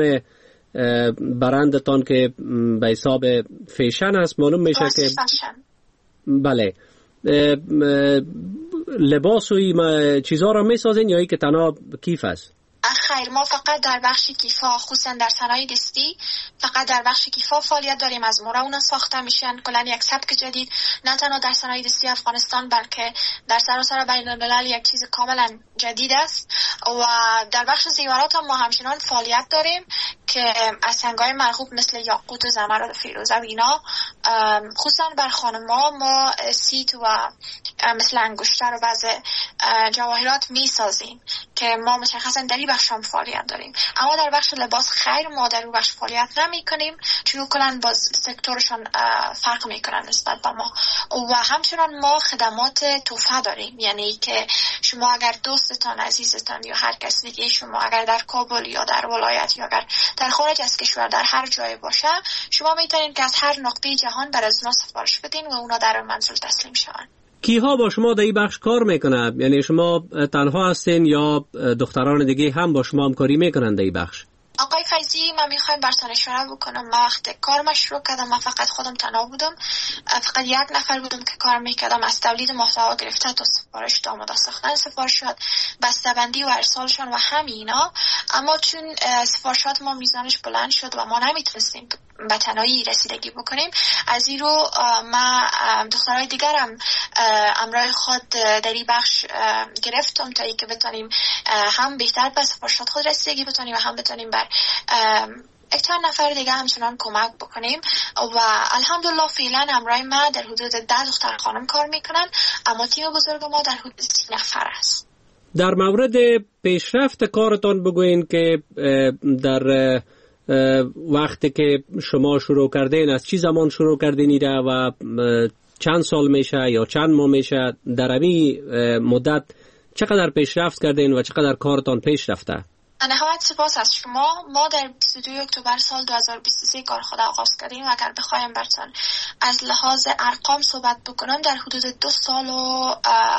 برندتان که به حساب فیشن هست معلوم میشه که فشن. بله، لباس و این چیزها را میسازین یا ای که تنها کیف است؟ خیر، ما فقط در بخش کیفا، خصوصا در صنایع دستی فقط در بخش کیفا فعالیت داریم. از مورا اونا ساخته میشن. کلا یک سبک جدید نه تنها در صنایع دستی افغانستان بلکه در سراسر بین الملل یک چیز کاملا جدید است. و در بخش زیورات هم ما همچنان فعالیت داریم که از سنگ‌های مرغوب مثل یاقوت و زمرد و فیروزه و اینا، خصوصا بر خانم‌ها ما سیت و مثل انگشتر و بعض جواهرات میسازیم که ما مشخصا در این بخش هم فعالیت داریم. اما در بخش لباس خیر ما در اون بخش فعالیت نمی کنیم چون کلن باز سکتورشان فرق میکنن نسبت به ما. و همچنان ما خدمات توفه داریم، یعنی که شما اگر دوستتان، عزیزتان یا هر کس دیگه شما اگر در کابل یا در ولایت یا اگر در خارج از کشور در هر جای باشه، شما میتونید که از هر نقطه جهان بر از اونا سفارش بدین و اونا در منزل تسلیم شوند. کیها با شما در این بخش کار میکنه؟ یعنی شما تنها هستین یا دختران دیگه هم با شما همکاری میکنن در این بخش؟ آقای فیضی، من میخوایم برتان اشاره بکنم. من وقت کار شروع کردم من فقط خودم تنها بودم، فقط یک نفر بودم که کار میکردم. از تولید محتوا گرفته تا سفارش تا آماده ساختن سفارشات، بسته‌بندی و ارسالشان و همینا. اما چون سفارشات ما میزانش بلند شد و ما نمیتونستیم به تنهایی رسیدگی بکنیم، از این رو ما دخترای دیگرم امرای خود در این بخش گرفتم تا ای که بتونیم هم بهتر به سفارشات خود رسیدگی بتونیم و هم بتونیم بر یک چند نفر دیگه همچنان کمک بکنیم. و الحمدلله فعلا امرای ما در حدود ده دختر خانم کار میکنن، اما تیم بزرگ ما در حدود سی نفر است. در مورد پیشرفت کارتان بگوین که در وقتی که شما شروع کردین از چی زمان شروع کردین ایره و چند سال میشه یا چند ماه میشه، در این مدت چقدر پیشرفت کردین و چقدر کارتان پیش رفته؟ نهایت سپاس از شما. ما در بیست و دوم اکتبر سال دو هزار و بیست و سه کار خود آغاز کردیم و اگر بخوایم براتون از لحاظ ارقام صحبت بکنم در حدود دو سال و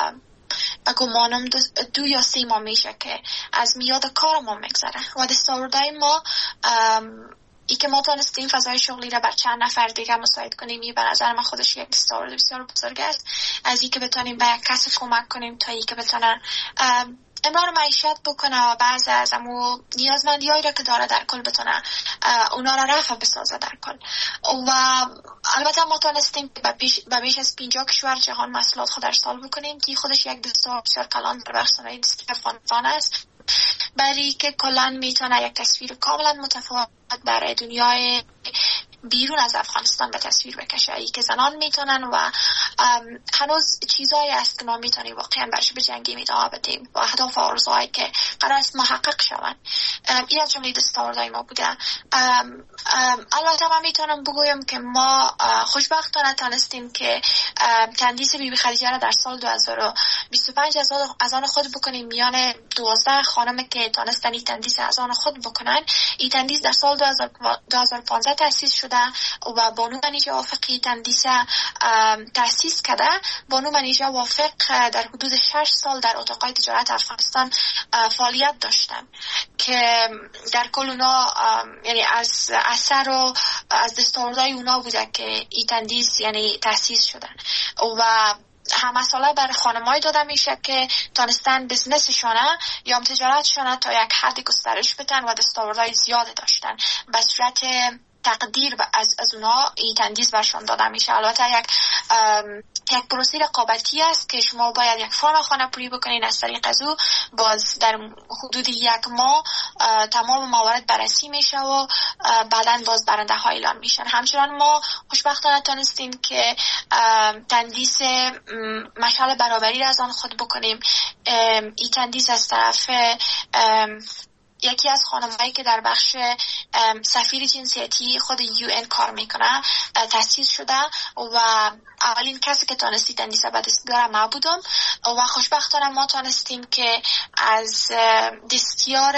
و گمانم دو, دو یا سه ماه میشه که از میاد کار ما میگذره و دستاوردهای ما ای که ما تونستیم فضای شغلی را بر چند نفر دیگه مساعد کنیم، این به نظر من خودش یک دستاورد بسیار بزرگ است. از این که بتونیم به یک کس کمک کنیم تا این که بتونن امرار معیشت بکنه و بعض از امو نیازمندی‌هایی را که داره در کل بتونه اونا را رفع بسازه در کل. و البته ما تونستیم به بیش از پنجاه کشور جهان محصولات خود ارسال بکنیم که خودش یک دستاورد بسیار کلان در بخش صنایع دستی افغانستان است، برای که کلا میتونه یک تصویر کاملا متفاوت برای دنیای بیرون از افغانستان به تصویر بکشه، ای که زنان میتونن و هنوز چیزایی است که ما میتونیم واقعا برش بجنگیم، ادامه بدیم و اهداف و آرزوهایی که قرار است محقق شوند. این از جمله دستاوردهای ما بوده. البته من میتونم بگویم که ما خوشبختانه تونستیم که تندیس بیبی خدیجه را در سال دو هزار و بیست و پنج از آن خود بکنیم. میان دوازده خانم که تونستن این تندیس از آن خود بکنن، این تندیس در سال دو هزار و پانزده تأسیس شده و بانو منیژه وافقی تندیس تأسیس کرده. بانو منیژه وافق در حدود شش سال در اتاقای تجارت افغانستان فعالیت داشتن که در کل اونا یعنی از اثر و از دستاوردهای اونا بوده که این تندیس یعنی تأسیس شده. و همه ساله بر خانم‌های داده میشه که تانستن بزنسشونه یا تجارتشونه تا یک حد گسترش بدن و دستاوردهای زیاد داشتن. به صورت تقدیر از از اونا این تندیس برشان داده میشه. البته یک یک پروسه رقابتی است که شما باید یک فرم خانه پوری بکنین. از طریق از او باز در حدود یک ماه تمام موارد بررسی میشه و بعداً باز برنده ها اعلام میشن. همچنان ما خوشبختانه تونستیم که تندیس مشعل برابری را از آن خود بکنیم. این تندیس از طرف یکی از خانم‌هایی که در بخش سفیر جنسیتی خود یو این کار میکنه تأسیس شده و اولین کسی که تونستی تندیس به دست بیاره ما بودم و خوشبختانه ما تونستیم که از دستیار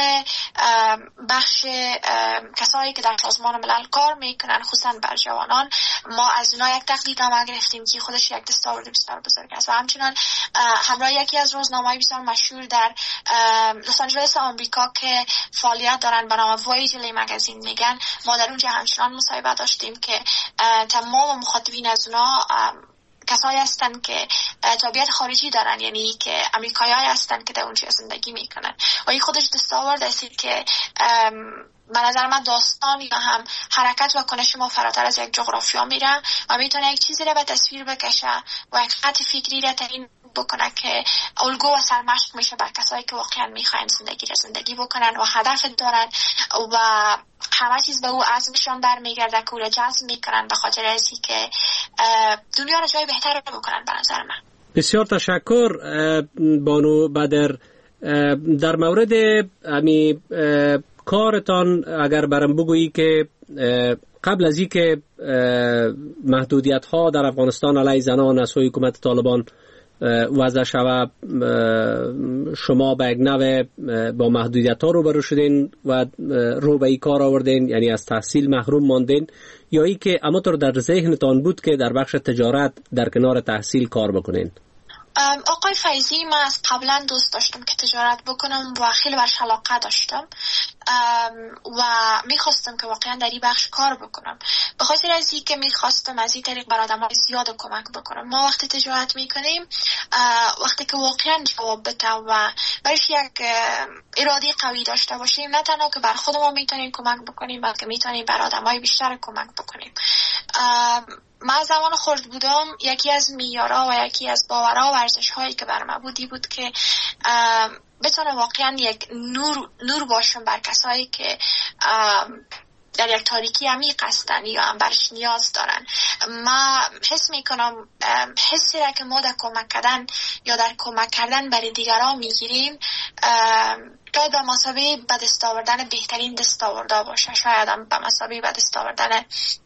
بخش کسایی که در سازمان ملل کار میکنن خصوصا بر جوانان، ما از اونها یک تقدیرنامه گرفتیم که خودش یک دستاورد بسیار بزرگ است. و همچنان همراه یکی از روزنامه‌های بسیار مشهور در لس آنجلس آمریکا که فعالیت دارن به نام وایجلی مگزین میگن، ما در اونجا همچنان مصاحبه داشتیم که تمام مخاطبین از اونها کسایی هستند که تابعیت خارجی دارن، یعنی که امریکایی‌ها هستند که در اونجا زندگی میکنن. و این خودش دستاورد است که به نظر من داستان یا هم حرکت و کنش ما فراتر از یک جغرافیا میره و میتونه یک چیزی رو به تصویر بکشه و یک خط فکری رو تعیین بکنه که الگو و سرمشق میشه بر کسایی که واقعا میخواین زندگی رو زندگی بکنن و هدف دارن و همه چیز به او عزمشان برمیگرده که او رو جذب میکنن به خاطر ازی که دنیا رو جای بهتر رو بکنن. به نظر من بسیار تشکر بانو بدر. در مورد امی کارتان اگر برام بگویی که قبل از اینکه محدودیت ها در افغانستان علیه زنان از سوی حکومت طالبان وضع شود، شما به یک نوع با محدودیت ها روبرو شدین و رو به این کار آوردین، یعنی از تحصیل محروم ماندین، یا ای که اما تو در ذهنتان بود که در بخش تجارت در کنار تحصیل کار بکنین؟ آقای فیضی، من از قبلا دوست داشتم که تجارت بکنم و خیلی برش علاقه داشتم و میخواستم که واقعا در این بخش کار بکنم، به خاطر از این که میخواستم از این طریق بر آدم‌های زیاد کمک بکنم. ما وقتی تجارت میکنیم وقتی که واقعا جواب بده و برش یک اراده قوی داشته باشیم، نه تنها که بر خودمون میتونیم کمک بکنیم بلکه میتونیم بر آدم‌های بیشتر کمک بکنیم. من زمان خرد بودم یکی از میارا و یکی از باورها و ارزش‌هایی که بر من بودی بود که بتونه واقعا یک نور نور باشم بر کسایی که در یک تاریکی عمیق هستن یا هم برش نیاز دارن. ما حس میکنم حسی را که ما در کمک کردن یا در کمک کردن برای دیگران میگیریم شاید به مثابه به دست آوردن بهترین دستاوردا باشه، شاید هم به مثابه به دست آوردن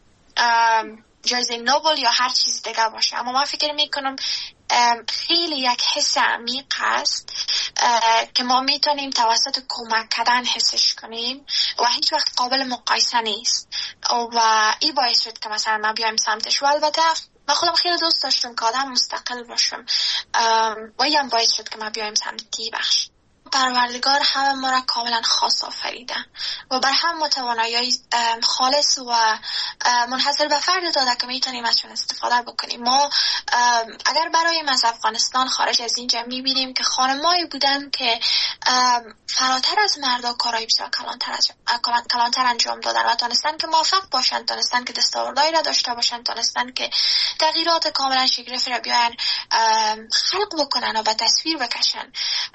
جایزه نوبل یا هر چیز دیگه باشه. اما من فکر میکنم خیلی یک حس عمیق هست که ما میتونیم توسط کمک کردن حسش کنیم و هیچ وقت قابل مقایسه نیست و این باعث شد که مثلا من بیایم سمتش. و البته من خودم خیلی دوست داشتم که آدم مستقل باشم و این باعث شد که من بیایم سمت تی بخش. پروردگار همه ما را کاملا خاص آفریده و بر هم ما توانایی خالص و منحصر به فرد داده که میتونیم ازشون استفاده بکنیم. ما اگر برای از افغانستان خارج از اینجا میبینیم که خانمایی بودن که فراتر از مردا کارهای بسیار کلانتر از کلانتر انجام دادن و تونستن که موفق باشن، تونستن که دستاوردهایی را داشته باشن، تونستن که تغییرات کاملا شگرفی را بیان خلق بکنن و به تصویر بکشن.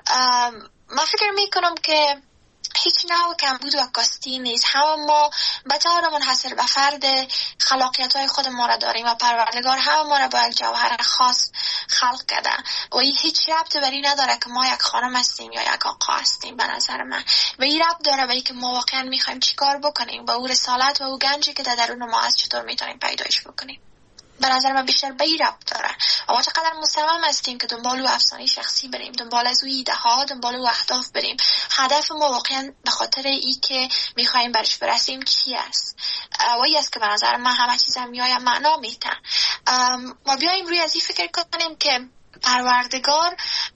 من فکر میکنم که هیچ نوع کمبود و کاستی نیست. همه ما به طور منحصر به فرد خلاقیت های خود ما را داریم و پروردگار همه ما را با یک جوهر خاص خلق کرده و این هیچ ربط بر این نداره که ما یک خانم هستیم یا یک آقا هستیم. به نظر من و این ربط داره به اینکه ما واقعا میخوایم چیکار بکنیم و او رسالت و او گنجی که در درون ما هست چطور میتونیم پیدایش بکنیم. به نظر من بیشتر به این ربط داره و ما چقدر مصمم هستیم که دنبال و افسانه شخصی بریم، دنبال از او ایده ها، دنبال و اهداف بریم. هدف ما واقعا به خاطر ای که میخوایم برش برسیم چی است و این است که به نظر من همه چیز هم میای معنا میده. ما بیایم روی از این فکر کنیم که پروردگار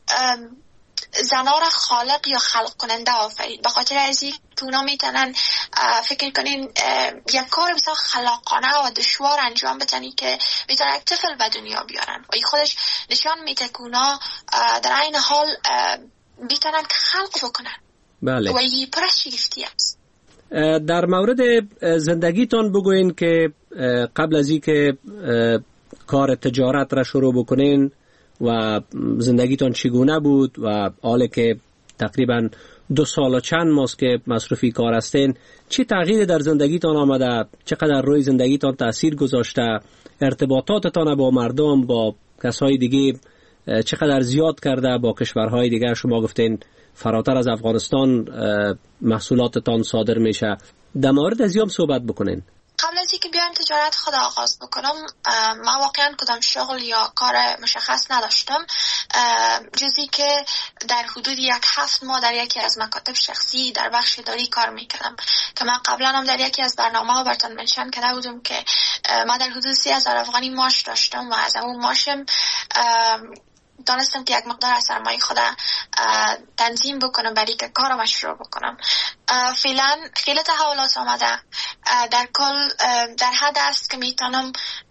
زنا را خالق یا خلق کننده آفرید به خاطر از این که اونا میتونن فکر کنین یک کار بسیار خلاقانه و دشوار انجام بدن که میتونن یک طفل به دنیا بیارن و این خودش نشان میده که اونا در این حال میتونن که خلق بکنن. بله. و این پر از شگفتی است. در مورد زندگیتان بگوین که قبل از این که کار تجارت را شروع بکنین و زندگیتان چگونه بود و حالا که تقریبا دو سال و چند ماست که مصروفی کار هستین، چی تغییر در زندگیتان آمده؟ چقدر روی زندگیتان تأثیر گذاشته؟ ارتباطاتتان با مردم، با کسای دیگه چقدر زیاد کرده؟ با کشورهای دیگه شما گفتین فراتر از افغانستان محصولاتتان صادر میشه. در مورد از این صحبت بکنین. قبل از اینکه بیایم تجارت خود آغاز بکنم، من واقعا کدام شغل یا کار مشخص نداشتم جزی که در حدود یک هفت ماه در یکی از مکاتب شخصی در بخش اداری کار میکردم که من قبلا هم در یکی از برنامه ها براتون منشن کرده بودم که من در حدود سی هزار افغانی معاش داشتم و از اون معاشم دانستم که یک مقدار از سرمایه خود تنظیم بکنم برای که کارم شروع بکنم. فعلا خیلی تحولات آمده. در کل در حد است که میتونم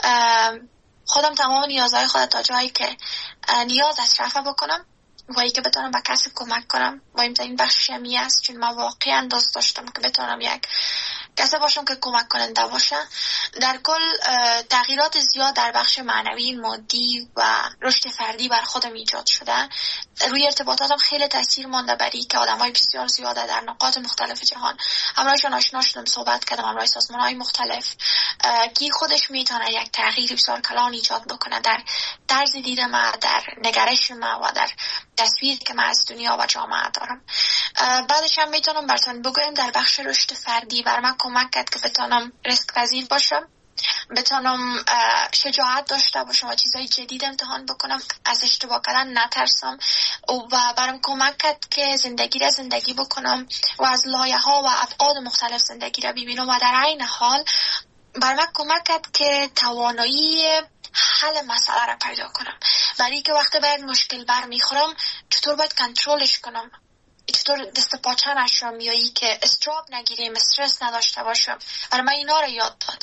خودم تمام نیازهای خود تا جایی که نیاز است رفع بکنم و ای که بتونم به کسی کمک کنم و این بخشش همی است، چون من واقعا دوست داشتم که بتونم یک کسی باشم که کمک کننده باشه. در کل تغییرات زیاد در بخش معنوی، مادی و رشد فردی بر خودم ایجاد شده. روی ارتباطاتم خیلی تاثیر مانده بر اینکه آدمای بسیار زیاده در نقاط مختلف جهان همراهشون آشنا شدم، صحبت کردم، همراه سازمان‌های مختلف که خودش میتونه یک تغییر بسیار کلان ایجاد بکنه در طرز دید من، در نگرش من و در تصویری که من از دنیا و جامعه دارم. بعدش هم میتونم براتون بگویم در بخش رشد فردی بر من کمک کرد که بتونم ریسک پذیر باشم، بتونم شجاعت داشته باشم و چیزای جدید امتحان بکنم، از اشتباه کردن نترسم و برام کمک کرد که زندگی را زندگی بکنم و از لایه ها و ابعاد مختلف زندگی را ببینم و در عین حال برام کمک کرد که توانایی حل مسئله را پیدا کنم، برای که وقتی باید مشکل برمیخورم چطور باید کنترلش کنم، چطور دست پاچه نشم یا ای که استراب نگیریم، استرس نداشته باشم. برای من اینا رو یاد داد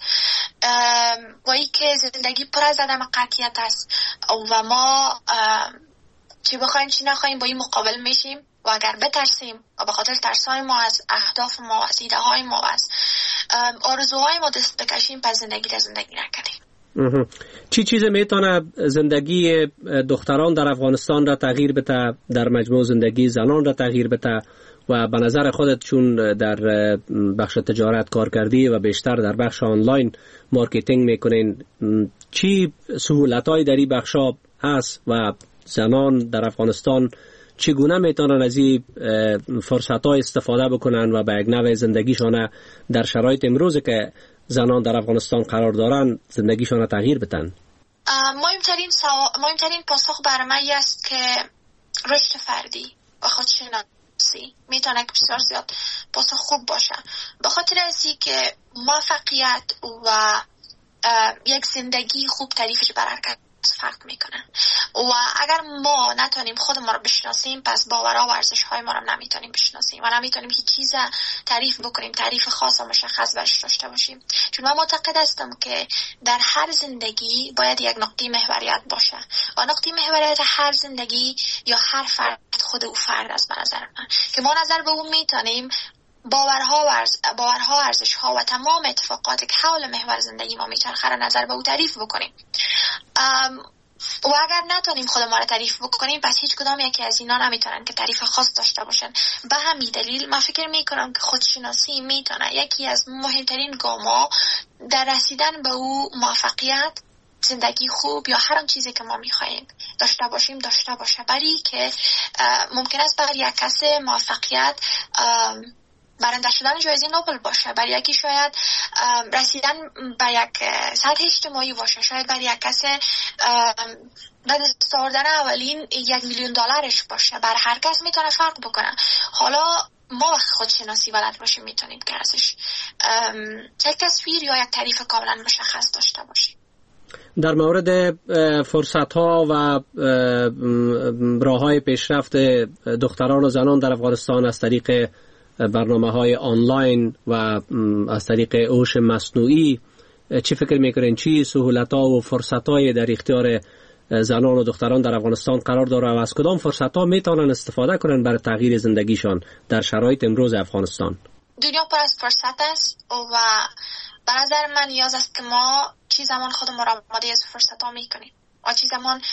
و ای که زندگی پر از عدم قطعیت است و ما چی بخوایم چی نخوایم با این مقابل میشیم و اگر بترسیم و به خاطر ترسای ما از اهداف ما، از ایده های ما، از آرزوهای ما دست بکشیم، پس زندگی را زندگی نکنیم. چی چیز میتونه زندگی دختران در افغانستان را تغییر بده، در مجموع زندگی زنان را تغییر بده و به نظر خودت چون در بخش تجارت کار کردی و بیشتر در بخش آنلاین مارکتینگ میکنین، چی سهولت‌های در این بخشا هست و زنان در افغانستان چگونه میتونن از این فرصت‌ها استفاده بکنن و به یک نوع زندگیشان در شرایط امروز که زنان در افغانستان قرار دارن زندگیشان تغییر بدن؟ مهمترین سوا... مهمترین پاسخ برای من است که رشد فردی و خودشناسی میتونه که بسیار زیاد پاسخ خوب باشه، به خاطر اینکه که موفقیت و یک زندگی خوب تعریفش بر حرکت فرق میکنن و اگر ما نتونیم خود ما رو بشناسیم پس باورها و ارزش های ما رو نمیتونیم بشناسیم و نمیتونیم هیچ چیز تعریف بکنیم، تعریف خاص و مشخص برش داشته باشیم. چون من معتقد هستم که در هر زندگی باید یک نقطه محوریت باشه و نقطه محوریت هر زندگی یا هر فرد خود او فرد است. به نظر من که ما نظر به اون میتونیم باورها و ارز... باورها ارزش‌ها و تمام اتفاقاتی که حول محور زندگی ما میچرخه را نظر به او تعریف بکنیم. ام... و اگر نتونیم خود ما را تعریف بکنیم پس هیچ کدام یکی از اینا نمیتونن که تعریف خاص داشته باشن. به همین دلیل من فکر میکنم که خودشناسی میتونه یکی از مهمترین گام‌ها در رسیدن به او موفقیت، زندگی خوب یا هر آن چیزی که ما میخواهیم داشته باشیم داشته باشه. برای که ممکن است برای یک کس موفقیت برنده شدن جایزه نوبل باشه، برای یکی شاید رسیدن به یک سطح اجتماعی باشه، شاید برای یک کس به دست آوردن اولین یک میلیون دلارش باشه. بر هر کس میتونه فرق بکنه. حالا ما وقت خودشناسی بلد باشیم میتونیم که ازش یک تصویر یا یک تعریف کاملا مشخص داشته باشیم. در مورد فرصت ها و راه های پیشرفت دختران و زنان در افغانستان از طریق برنامه های آنلاین و از طریق هوش مصنوعی چی فکر میکنین؟ چی سهولت ها و فرصت های در اختیار زنان و دختران در افغانستان قرار داره و از کدام فرصت ها میتونن استفاده کنن برای تغییر زندگیشان در شرایط امروز افغانستان؟ دنیا پر از فرصت است و به نظر من نیاز است که ما چی زمان خود ما را آماده از فرصت ها میکنیم و چی زمان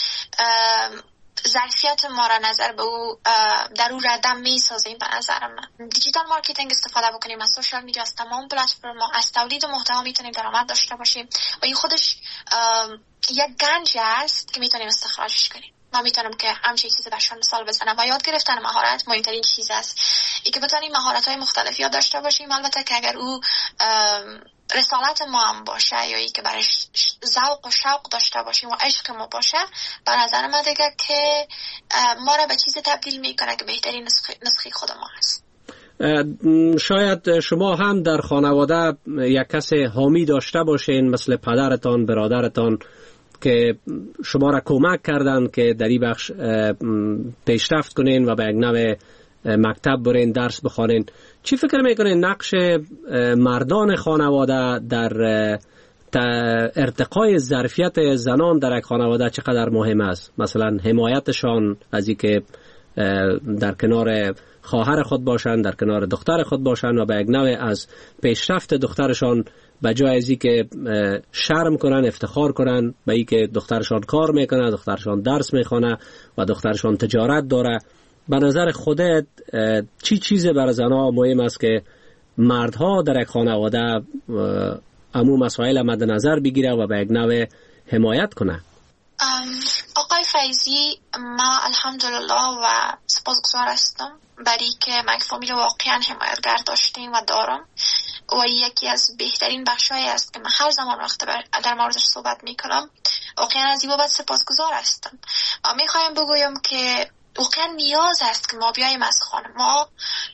ظرفیت ما را نظر به او در او ردم میسازیم. به نظر من دیجیتال مارکتینگ استفاده بکنیم، از سوشال میدیا، از تمام پلتفرم ها، از تولید محتوا میتونیم درآمد داشته باشیم و این خودش یک گنج است که میتونیم استخراجش کنیم. ما میتونم که همچین چیزی برشان مثال بزنم و یاد گرفتن مهارت مهمترین چیز است. ای که بتونیم مهارت های مختلف یاد داشته باشیم، البته که اگر او رسالت ما هم باشه یا ای که برش ذوق و شوق داشته باشیم و عشق ما باشه، به نظر من دیگه که ما را به چیز تبدیل میکنه که بهترین نسخه خود ما هست. شاید شما هم در خانواده یک کس حامی داشته باشین مثل پدرتان، برادرتان که شما را کمک کردن که در این بخش پیشرفت کنین و به یک نوع مکتب برین، درس بخوانین. چی فکر میکنین نقش مردان خانواده در ارتقای ظرفیت زنان در یک خانواده چقدر مهم است؟ مثلا حمایتشان از اینکه در کنار خواهر خود باشند، در کنار دختر خود باشند و به یک نوع از پیشرفت دخترشان به جای از اینکه شرم کنن افتخار کنن به اینکه دخترشان کار میکنه، دخترشان درس میخونه و دخترشان تجارت داره. به نظر خودت چی چیزی برای زنها مهم است که مردها در یک خانواده امو مسائل مد نظر بگیره و به یک نوع حمایت کنه؟ آقای فیضی، ما الحمدلله و سپاسگزار هستم برای که من فامیل واقعا حمایتگر داشتیم و دارم و یکی از بهترین بخشایی است که من هر زمان وقت در موردش صحبت میکنم. واقعا از این بابت سپاسگزار هستم و میخوایم بگویم که واقعا نیاز است که ما بیاییم از خانم ما،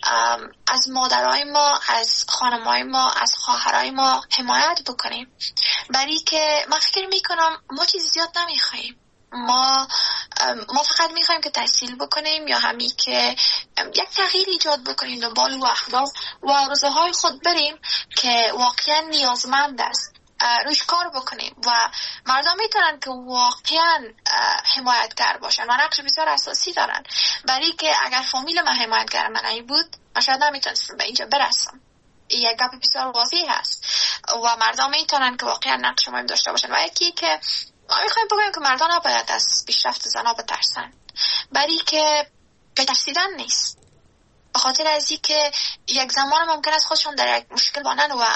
از مادرای ما، از خانمای ما، از خواهرای ما حمایت بکنیم، برای که من فکر میکنم ما چیز زیاد نمیخوایم. ما ما فقط میخوایم که تحصیل بکنیم یا همین که یک تغییر ایجاد بکنیم دنبال و اهداف و آرزوهای خود بریم که واقعا نیازمند است روش کار بکنیم و مردم میتونن که واقعا حمایتگر باشن و نقش بسیار اساسی دارن، برای که اگر فامیل من حمایتگر من ای بود من شاید نمیتونستم به اینجا برسم. یک گپ بسیار واضح هست و مردم میتونن که واقعا نقش مهم داشته باشن و یکی که ما میخوایم بگویم که مردان نباید از پیشرفت زنها بترسن، برای که بترسیدن نیست، به خاطر از این که یک زمان ممکن است خودشون در یک مشکل بانن و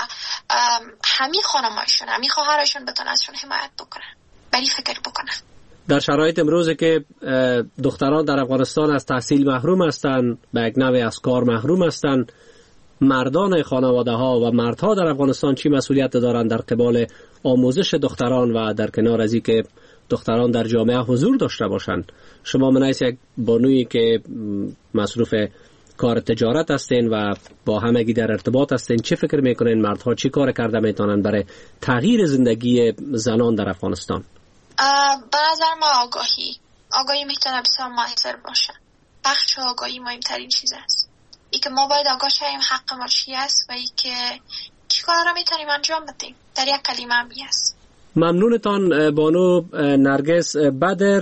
همین خانمایشون همین خواهرشون بتونن ازشون حمایت بکنن، برای فکر بکنن. در شرایط امروزه که دختران در افغانستان از تحصیل محروم هستند، به یک نوع از کار محروم هستند، مردان خانواده ها و مردها در افغانستان چی مسئولیت دارند در قبال آموزش دختران و در کنار از این که دختران در جامعه حضور داشته باشند؟ شما منایس یک بانویی که مصروف کار تجارت هستین و با همگی در ارتباط هستین، چی فکر میکنین مردها چی کار کرده میتونن برای تغییر زندگی زنان در افغانستان؟ به نظر ما آگاهی آگاهی میتونه بسیار موثر باشه. بخش آگاهی مهمترین چیز است. ای که ما باید آگاه شویم حق ما چی است و ای که چی کار را میتونیم انجام بدیم. در یک کلمه هم است. ممنونتان بانو نرگس بدر،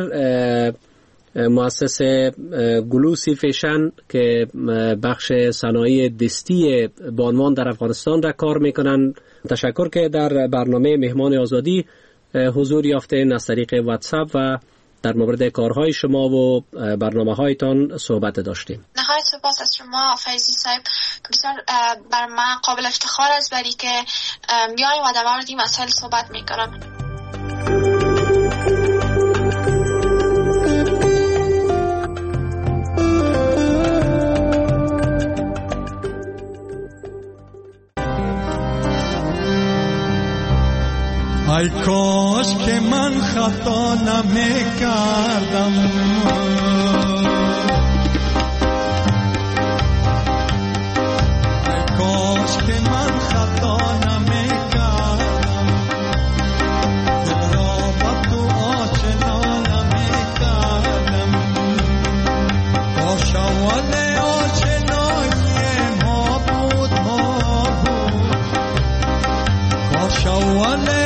مؤسسه گلوسی فیشن که بخش صنایع دستی بانوان در افغانستان را کار میکنن. تشکر که در برنامه مهمان آزادی حضور یافتین از طریق واتساپ و در مورد کارهای شما و برنامه هایتان صحبت داشتیم. نهایت سپاس از شما فیضی صاحب. بسیار بر من قابل افتخار است برای که میایم و در مورد این مسائل صحبت میکنم. ای کاش که من خطا نمی کردم، ای کاش که من خطا نمی کردم، دل را با تو آشنا نمی کردم. کاش اول آشنایی ما بود ما بود، کاش اول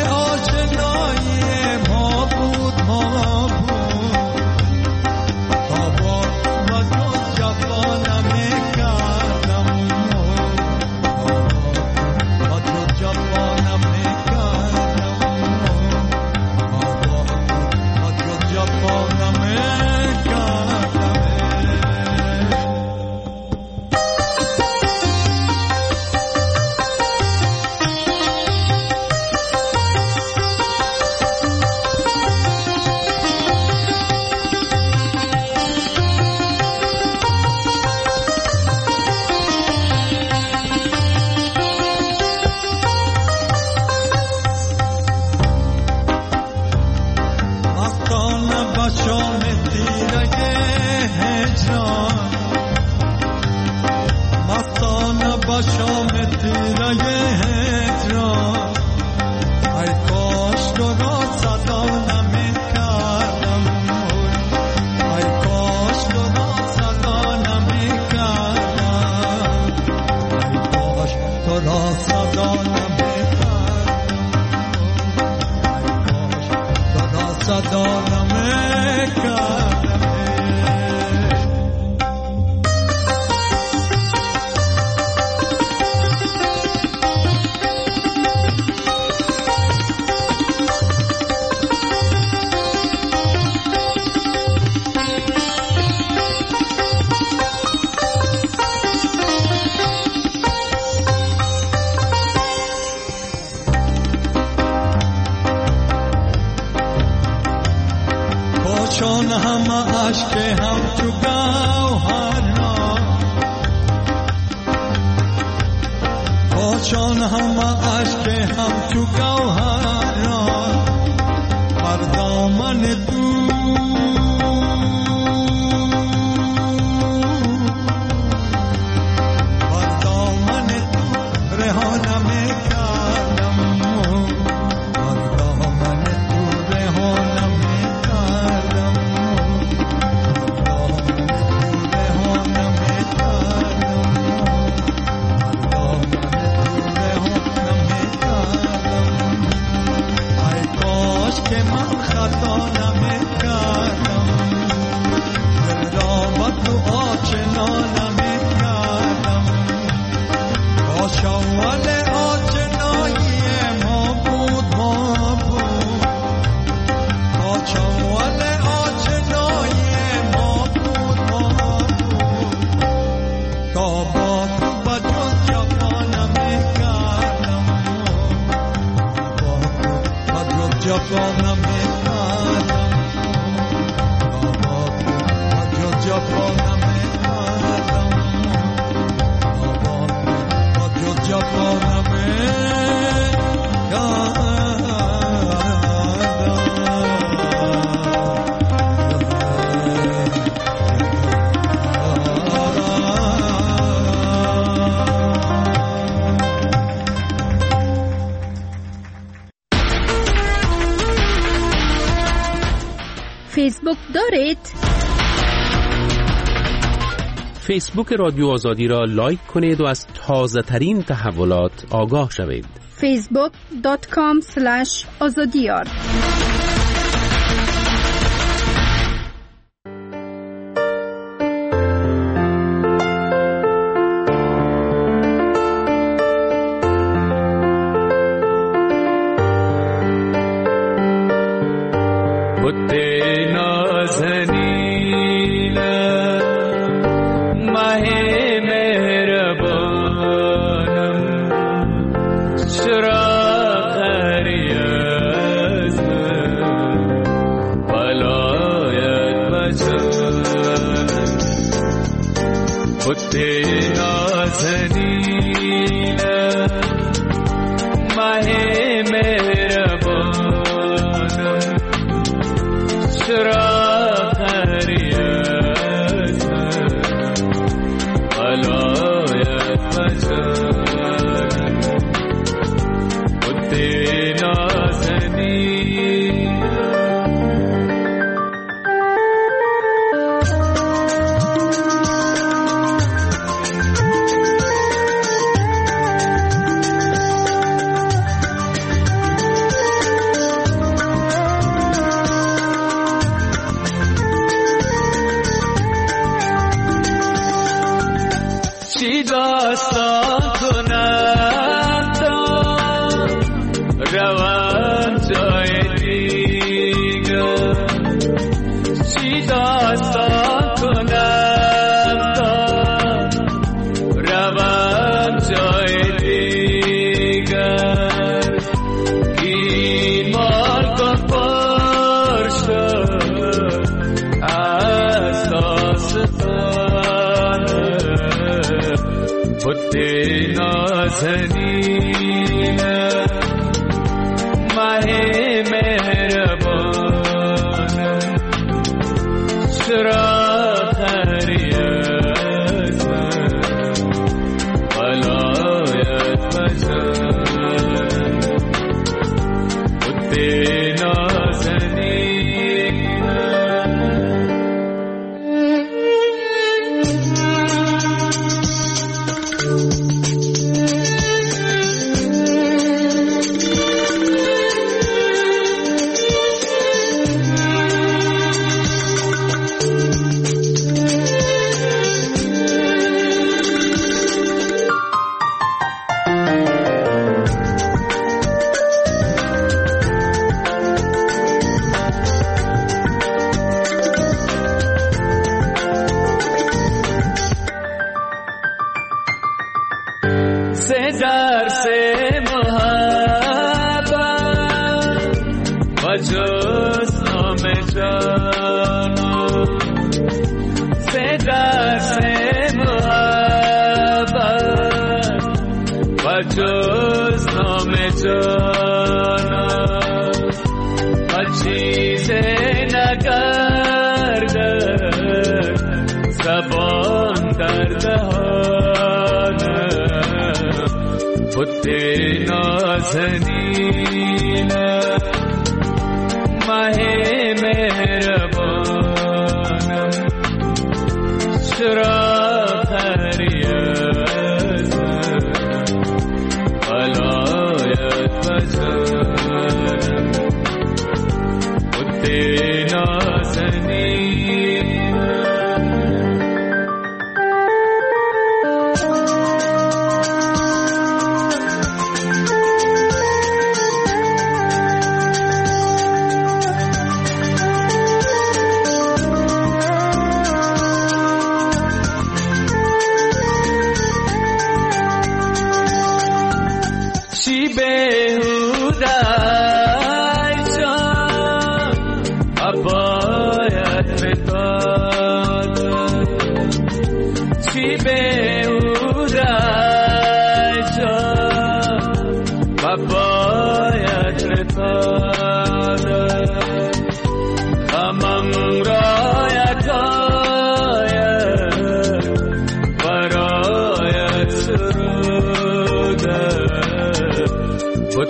دارید؟ فیسبوک رادیو آزادی را لایک کنید و از تازه ترین تحولات آگاه شوید. فیسبوک دات کام اسلش آزادیار.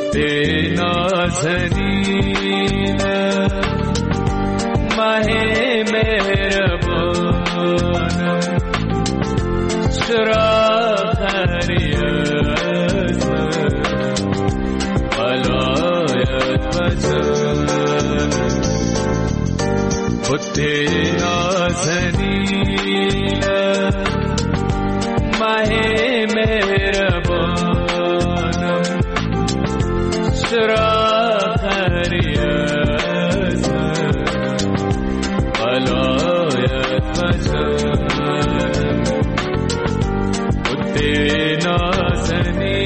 نازنین مه وجه خود نازنین ماه مهربانم چرا خریت ولایت وجه خود نازنین